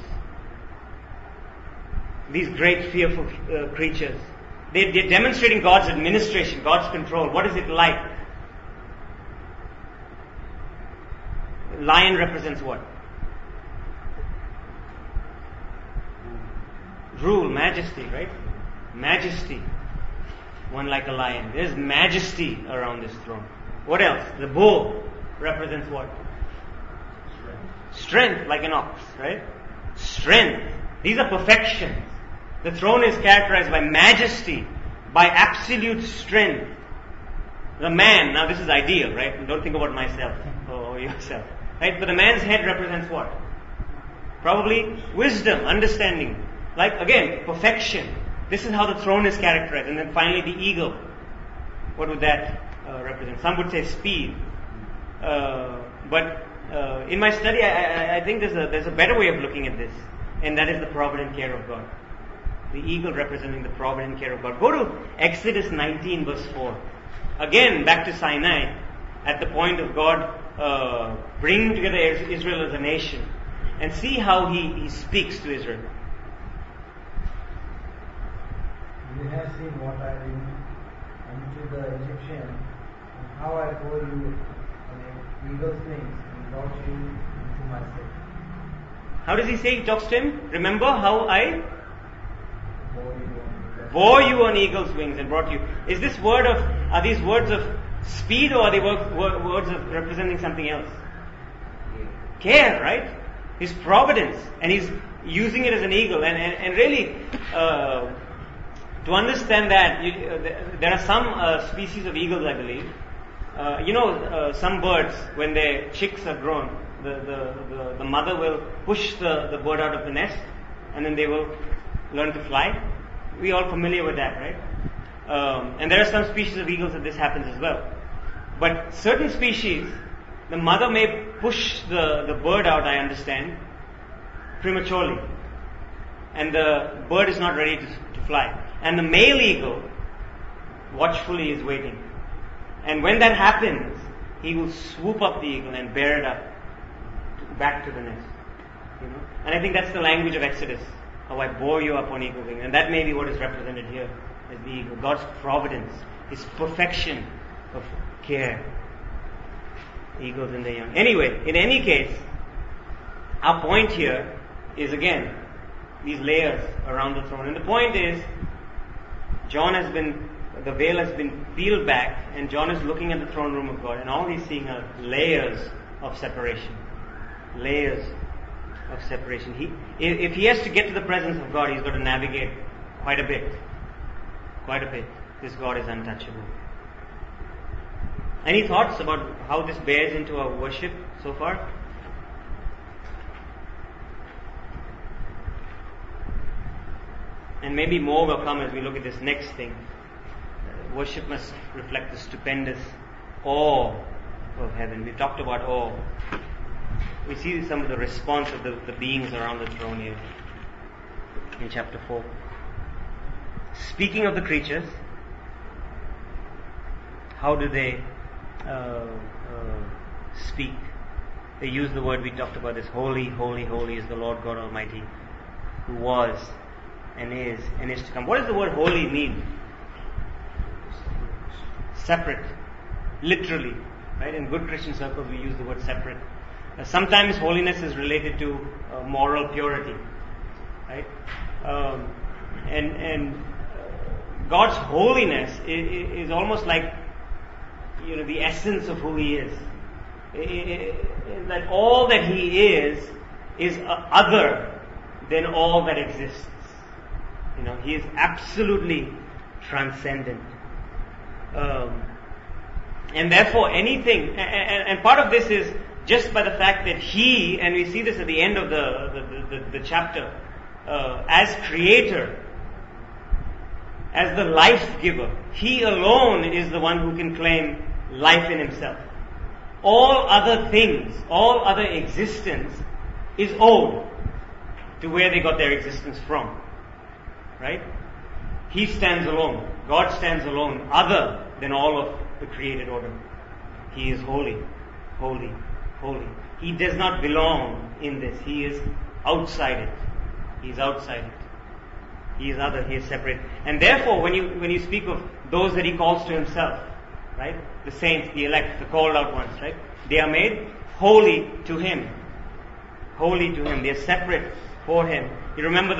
these great fearful uh, creatures. They, they're demonstrating God's administration, God's control. What is it like? Lion represents what? Rule, majesty, right? Majesty. one like a lion. There's majesty around this throne. What else? The bull represents what? Strength, like an ox, right? Strength. These are perfections. The throne is characterized by majesty, by absolute strength. The man, now this is ideal, right? Don't think about myself or yourself, right? But the man's head represents what? Probably wisdom, understanding. Like, again, perfection. This is how the throne is characterized. And then finally the eagle. What would that uh, represent? Some would say speed. Uh, but uh, in my study, I, I, I think there's a, there's a better way of looking at this. And that is the provident care of God. The eagle representing the provident care of God. Go to Exodus nineteen verse four. Again, back to Sinai, at the point of God uh, bringing together Israel as a nation. And see how he, he speaks to Israel. You have seen what I did unto the Egyptian, and how I bore you on eagle's wings and brought you into myself. How does he say? He talks to him. Remember how I Bore you on bore you on eagle's wings and brought you. Is this word of, are these words of speed or are they word, word, words of representing something else? Care, right? His providence. And he's using it as an eagle. And, and, and really, uh, to understand that, you, uh, there are some uh, species of eagles, I believe. Uh, you know, uh, some birds, when their chicks are grown, the, the, the, the mother will push the, the bird out of the nest and then they will learn to fly. We're all familiar with that, right? Um, and there are some species of eagles that this happens as well. But certain species, the mother may push the, the bird out, I understand, prematurely. And the bird is not ready to, to fly. And the male eagle watchfully is waiting. And when that happens, he will swoop up the eagle and bear it up back to the nest. You know? And I think that's the language of Exodus. How I bore you up on eagle wings. And that may be what is represented here as the eagle. God's providence, His perfection of care. Eagles and the young. Anyway, in any case, our point here is again, these layers around the throne. And the point is, John has been, the veil has been peeled back and John is looking at the throne room of God and all he's seeing are layers of separation. Layers of separation. He, if he has to get to the presence of God, he's got to navigate quite a bit. Quite a bit. This God is untouchable. Any thoughts about how this bears into our worship so far? And maybe more will come as we look at this next thing. Uh, worship must reflect the stupendous awe of heaven. We talked about awe. We see some of the response of the, the beings around the throne here in chapter four. Speaking of the creatures, how do they uh, uh, speak? They use the word we talked about this, holy, holy, holy is the Lord God Almighty, who was and is and is to come. What does the word holy mean? Separate. Literally. Right? In good Christian circles we use the word separate. Uh, sometimes holiness is related to uh, moral purity. Right? Um, and and uh, God's holiness is, is almost like, you know, the essence of who He is. It, it, that all that He is is uh, other than all that exists. You know, He is absolutely transcendent. Um, and therefore anything, and, and part of this is just by the fact that He, and we see this at the end of the, the, the, the chapter, uh, as creator, as the life giver, He alone is the one who can claim life in Himself. All other things, all other existence is owed to where they got their existence from. Right? He stands alone. God stands alone, other than all of the created order. He is holy, holy, holy. He does not belong in this. He is outside it. He is outside it. He is other. He is separate. And therefore, when you when you speak of those that He calls to Himself, right? The saints, the elect, the called out ones, right? They are made holy to Him. Holy to Him. They are separate for Him. You remember the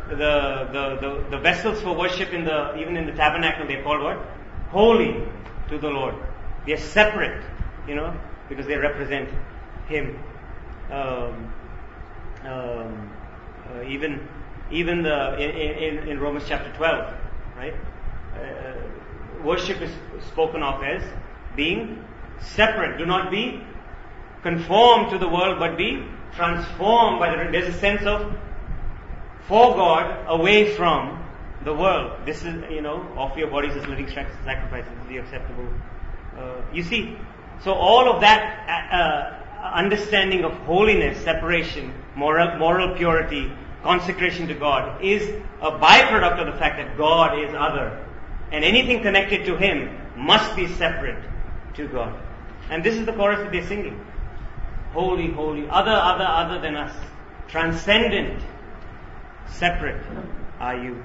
the, the, the, the vessels for worship in the, even in the tabernacle, they're called what? Holy to the Lord. They are separate, you know, because they represent Him. Um, um, uh, even, even the, in, in, in Romans chapter twelve, right? Uh, worship is spoken of as being separate. Do not be conformed to the world, but be transformed by the. There's a sense of for God, away from the world. This is, you know, offer your bodies as living sacrifices, the acceptable. Uh, you see, so all of that uh, understanding of holiness, separation, moral, moral purity, consecration to God is a byproduct of the fact that God is other, and anything connected to Him must be separate to God. And this is the chorus that they're singing: holy, holy, other, other, other than us, transcendent. Separate are you,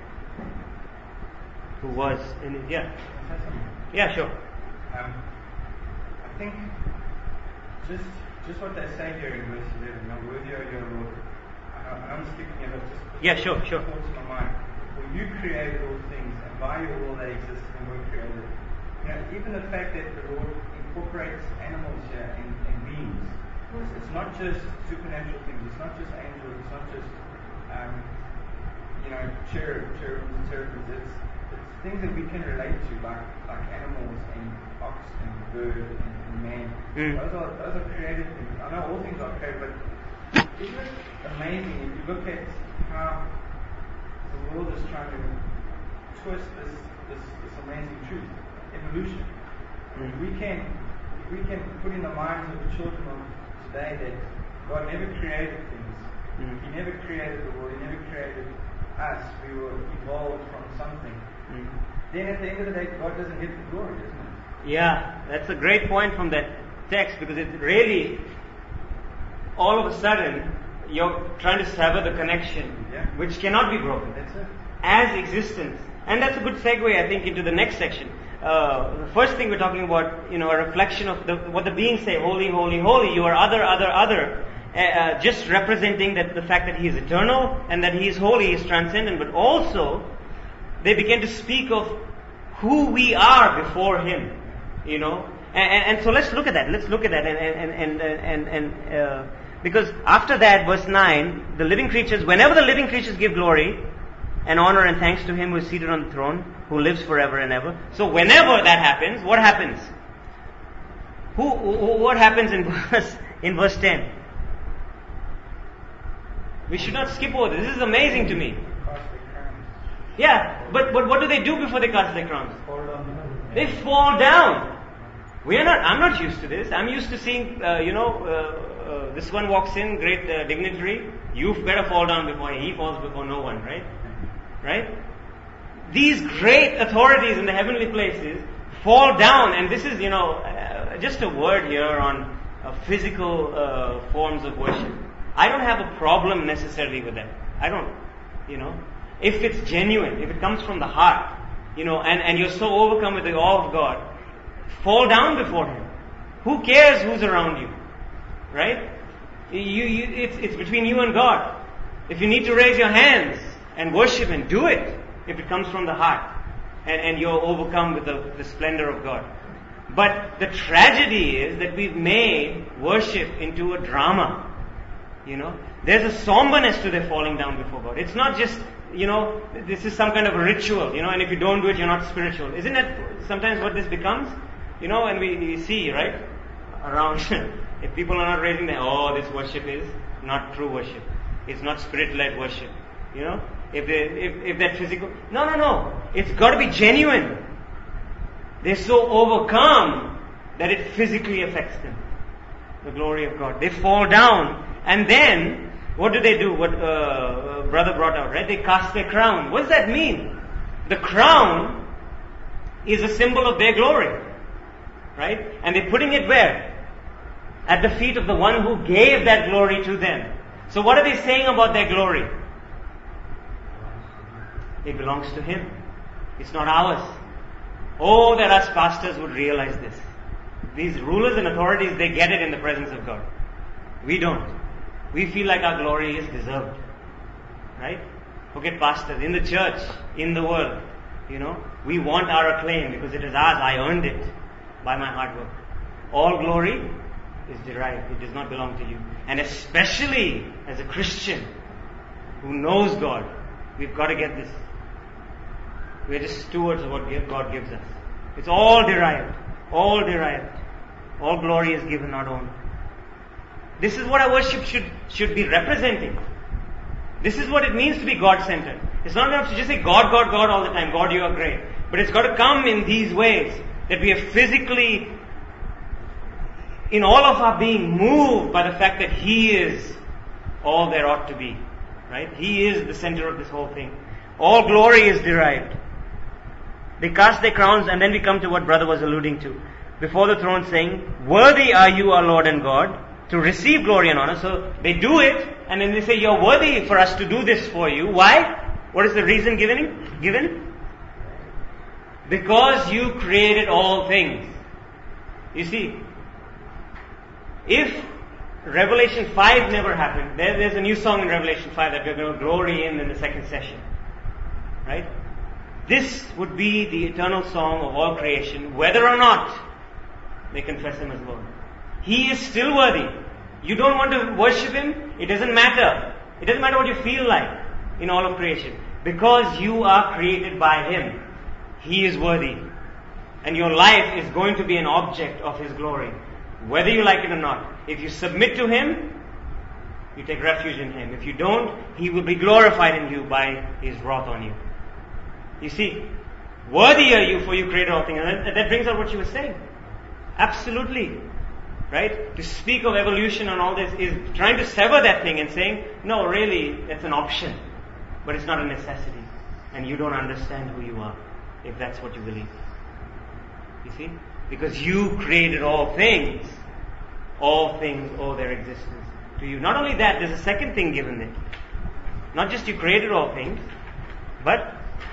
who was in it. Yeah. Yeah, sure. Um, I think just just what they say here in verse eleven, now worthy are you, Lord. I- I'm skipping it, but just Yeah, sure, sure. thoughts in my mind. For you created all things, and by your will they exist and were created. You know, even the fact that the Lord incorporates animals here and, and beings. It's, it's not just supernatural things. It's not just angels. It's not just Um, you know, cherub, cherubims and seraphims. It's, it's things that we can relate to, like like animals and ox and bird and, and man. Mm. Those are those are created things. I know all things are created, but isn't it amazing if you look at how the world is trying to twist this this, this amazing truth, evolution. Mm. We can we can put in the minds of the children of today that God never created things. Mm. He never created the world. He never created us. We were evolved from something. Mm. Then at the end of the day, God doesn't get the glory, doesn't it? Yeah, that's a great point from that text, because it really, all of a sudden, you're trying to sever the connection, Yeah. which cannot be broken, That's it. as existence. And that's a good segue, I think, into the next section. Uh, the first thing we're talking about, you know, a reflection of the, what the beings say: holy, holy, holy. You are other, other, other. Uh, just representing that the fact that He is eternal and that He is holy, He is transcendent. But also, they began to speak of who we are before Him. You know, and, and, and so let's look at that. Let's look at that, and and and and and, and uh, because after that, verse nine, the living creatures, whenever the living creatures give glory and honor and thanks to Him who is seated on the throne, who lives forever and ever. So whenever that happens, what happens? Who, who what happens in verse in verse ten? We should not skip over this. This is amazing to me. Cast their crowns. Yeah, but but what do they do before they cast their crowns? Fall down. They fall down. We are not. I'm not used to this. I'm used to seeing, uh, you know, uh, uh, this one walks in, great uh, dignitary. You've got to fall down before he falls before no one, right? Right? These great authorities in the heavenly places fall down, and this is, you know, uh, just a word here on uh, physical uh, forms of worship. I don't have a problem necessarily with that. I don't, you know, if it's genuine, if it comes from the heart, you know, and, and you're so overcome with the awe of God, fall down before Him. Who cares who's around you, right? You, you, it's, it's between you and God. If you need to raise your hands and worship Him, do it. If it comes from the heart, and, and you're overcome with the, the splendor of God. But the tragedy is that we've made worship into a drama. You know, there's a somberness to their falling down before God. It's not just, you know, this is some kind of a ritual, you know, and if you don't do it, you're not spiritual. Isn't that sometimes what this becomes? You know, and we, we see, right, around, if people are not raising their, oh, this worship is not true worship. It's not spirit-led worship. You know, if, they, if, if that physical, no, no, no. It's got to be genuine. They're so overcome that it physically affects them. The glory of God. They fall down. And then, what do they do? What uh, brother brought out, right? They cast their crown. What does that mean? The crown is a symbol of their glory, right? And they're putting it where? At the feet of the one who gave that glory to them. So what are they saying about their glory? It belongs to Him. It's not ours. Oh, that us pastors would realize this. These rulers and authorities, they get it in the presence of God. We don't. We feel like our glory is deserved. Right? Forget pastors. In the church, in the world, you know, we want our acclaim because it is ours. I earned it by my hard work. All glory is derived. It does not belong to you. And especially as a Christian who knows God, we've got to get this. We're just stewards of what God gives us. It's all derived. All derived. All glory is given, not owned. This is what our worship should, should be representing. This is what it means to be God-centered. It's not enough to just say God, God, God all the time. God, you are great. But it's got to come in these ways that we are physically, in all of our being, moved by the fact that He is all there ought to be. Right? He is the center of this whole thing. All glory is derived. They cast their crowns, and then we come to what brother was alluding to. Before the throne saying, worthy are you, our Lord and God, to receive glory and honor. So they do it, and then they say, you're worthy for us to do this for you. Why? What is the reason given? Given? Because you created all things. You see, if Revelation five never happened, there, there's a new song in Revelation five that we're going to glory in in the second session. Right? This would be the eternal song of all creation, whether or not they confess Him as Lord. He is still worthy. You don't want to worship Him? It doesn't matter. It doesn't matter what you feel like in all of creation. Because you are created by Him. He is worthy. And your life is going to be an object of His glory. Whether you like it or not. If you submit to Him, you take refuge in Him. If you don't, He will be glorified in you by His wrath on you. You see, worthy are you, for you created all things. And that brings out what she was saying. Absolutely. Right? To speak of evolution and all this is trying to sever that thing and saying, no, really, that's an option. But it's not a necessity. And you don't understand who you are, if that's what you believe. You see? Because you created all things. All things owe their existence to you. Not only that, there's a second thing given there. Not just you created all things, but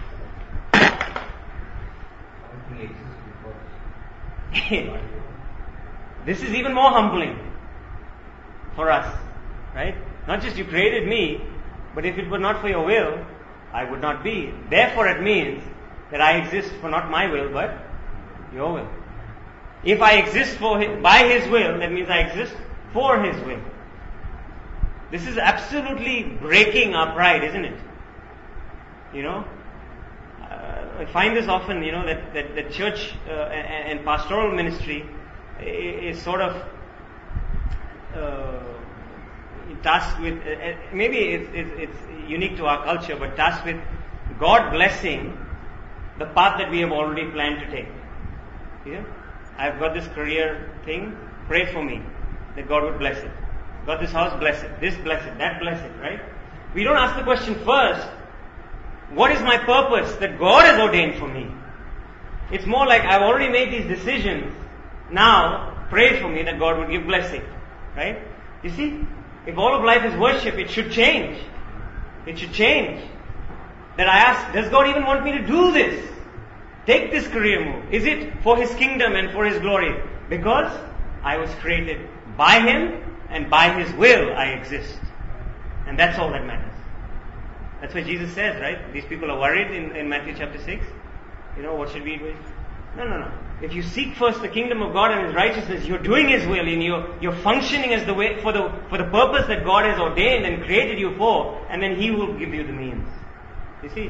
this is even more humbling for us, right? Not just you created me, but if it were not for your will, I would not be. Therefore it means that I exist for not my will, but your will. If I exist for his, by His will, that means I exist for His will. This is absolutely breaking our pride, isn't it? You know? I find this often, you know, that, that, that church uh, and, and pastoral ministry is sort of uh, tasked with, uh, maybe it's, it's, it's unique to our culture, but tasked with God blessing the path that we have already planned to take. Yeah? I've got this career thing, pray for me that God would bless it. Got this house, bless it. This, bless it. That, bless it, right? We don't ask the question first, what is my purpose that God has ordained for me? It's more like I've already made these decisions. Now, pray for me that God would give blessing. Right? You see, if all of life is worship, it should change. It should change. That I ask, does God even want me to do this? Take this career move. Is it for His kingdom and for His glory? Because I was created by Him and by His will I exist. And that's all that matters. That's what Jesus says, right? These people are worried in, in Matthew chapter six. You know, what should we do? No, no, no. If you seek first the kingdom of God and His righteousness, you're doing His will and you're, you're functioning as the way, for the, for the purpose that God has ordained and created you for, and then He will give you the means. You see?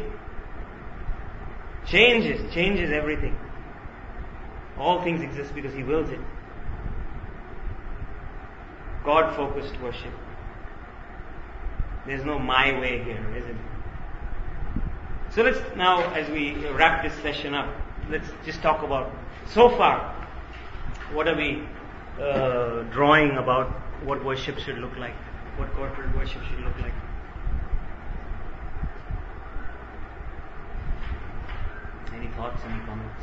Changes, changes everything. All things exist because He wills it. God-focused worship. There's no my way here, is it? So let's now, as we wrap this session up, let's just talk about, so far, what are we uh, drawing about what worship should look like? What corporate worship should look like? Any thoughts, any comments?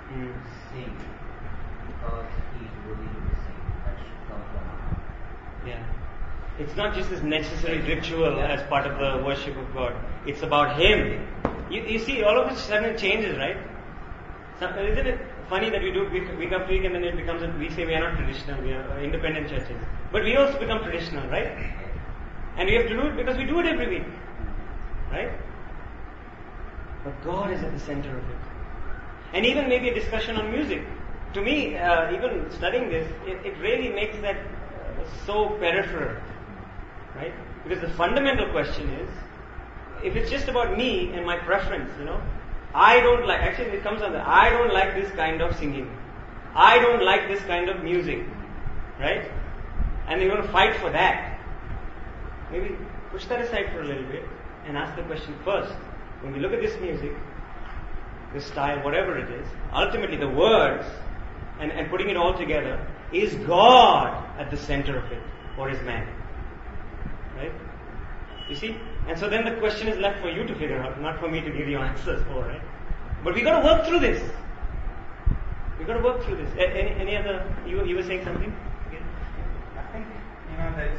Mm. sing because he is worthy to be sing. That should come from our heart. Yeah. It's not just this necessary ritual as part of the worship of God. It's about Him. You, you see, all of a sudden it changes, right? So, isn't it funny that we do it week, week after week and then it becomes, a, we say we are not traditional, we are independent churches. But we also become traditional, right? And we have to do it because we do it every week. Right? But God is at the center of it. And even maybe a discussion on music. To me, uh, even studying this, it, it really makes that uh, so peripheral. Right? Because the fundamental question is, if it's just about me and my preference, you know, I don't like, actually it comes on that, I don't like this kind of singing. I don't like this kind of music. Right? And you're going to fight for that. Maybe push that aside for a little bit and ask the question first. When we look at this music, this style, whatever it is, ultimately the words and, and putting it all together, is God at the center of it, or is man? Right? You see? And so then the question is left for you to figure out, not for me to give you answers for, right? But we got to work through this. We got to work through this. A- any, any other? You you were saying something? I think you know that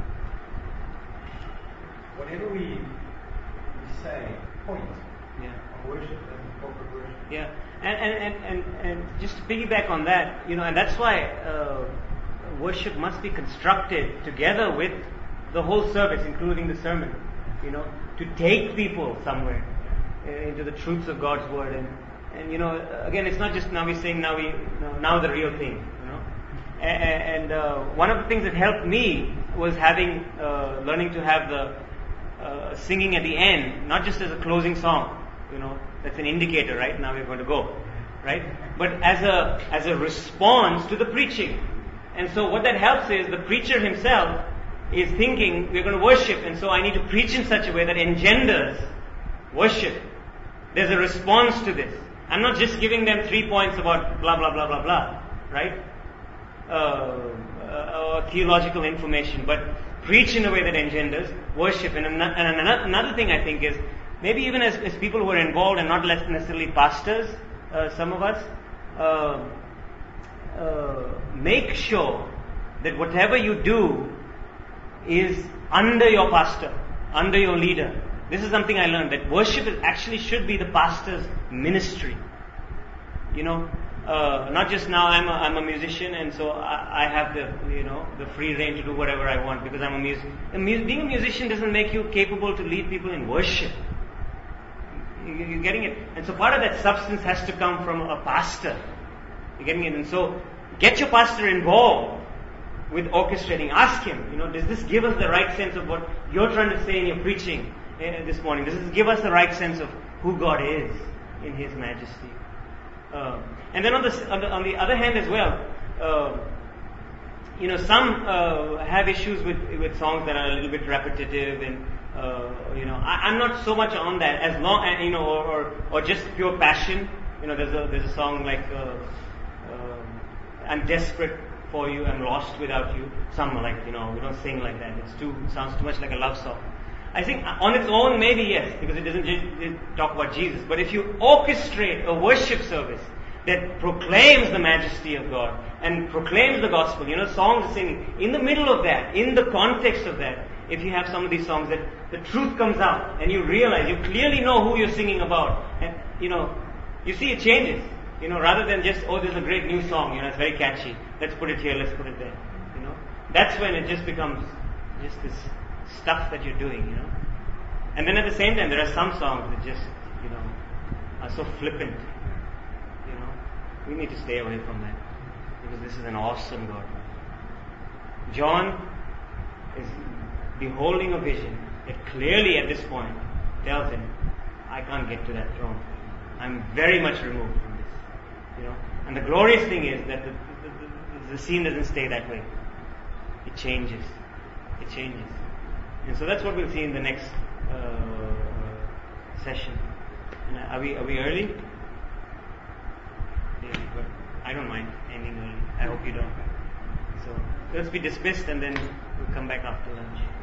whatever we we say, point Yeah. on worship and corporate worship. Yeah, and and, and, and and just to piggyback on that, you know, and that's why uh, worship must be constructed together with the whole service, including the sermon, you know, to take people somewhere uh, into the truths of God's word. And, and you know, again, it's not just now we sing, now we, you know, now the real thing, you know. And, and uh, one of the things that helped me was having, uh, learning to have the uh, singing at the end, not just as a closing song, you know, that's an indicator, right? Now we're going to go, right? But as a as a response to the preaching. And so what that helps is the preacher himself is thinking, we're going to worship, and so I need to preach in such a way that engenders worship. There's a response to this. I'm not just giving them three points about blah, blah, blah, blah, blah, right? Uh, uh, uh, theological information, but preach in a way that engenders worship. And, an- and another, another thing I think is, maybe even as, as people who are involved and not less necessarily pastors, uh, some of us, uh, uh, make sure that whatever you do is under your pastor, under your leader. This is something I learned, that worship is actually should be the pastor's ministry. You know, uh, not just now I'm a, I'm a musician and so I, I have the, you know, the free reign to do whatever I want because I'm a musician. Mu- being a musician doesn't make you capable to lead people in worship. You, you're getting it? And so part of that substance has to come from a pastor. You're getting it? And so get your pastor involved with orchestrating. Ask him, you know, does this give us the right sense of what you're trying to say in your preaching uh, this morning? Does this give us the right sense of who God is in His majesty? Uh, and then on the, on the on the other hand as well, uh, you know, some uh, have issues with with songs that are a little bit repetitive, and uh, you know, I, I'm not so much on that. As long, and you know, or, or or just pure passion. You know, there's a there's a song like uh, uh, I'm desperate for you, I'm lost without you. Some are like, you know, we don't sing like that. It's too it sounds too much like a love song. I think on its own, maybe yes, because it doesn't just talk about Jesus. But if you orchestrate a worship service that proclaims the majesty of God and proclaims the gospel, you know, songs are singing, in the middle of that, in the context of that, if you have some of these songs that the truth comes out and you realize, you clearly know who you're singing about, and, you know, you see it changes. You know, rather than just, oh, there's a great new song, you know, it's very catchy. Let's put it here, let's put it there. You know, that's when it just becomes just this stuff that you're doing, you know. And then at the same time, there are some songs that just, you know, are so flippant. You know, we need to stay away from that because this is an awesome God. John is beholding a vision that clearly at this point tells him, I can't get to that throne. I'm very much removed from this. You know, and the glorious thing is that the, the, the, the scene doesn't stay that way. It changes. It changes. And so that's what we'll see in the next uh, uh, session. And are we are we early? Yeah, but I don't mind ending early. I hope you don't. So let's be dismissed and then we'll come back after lunch.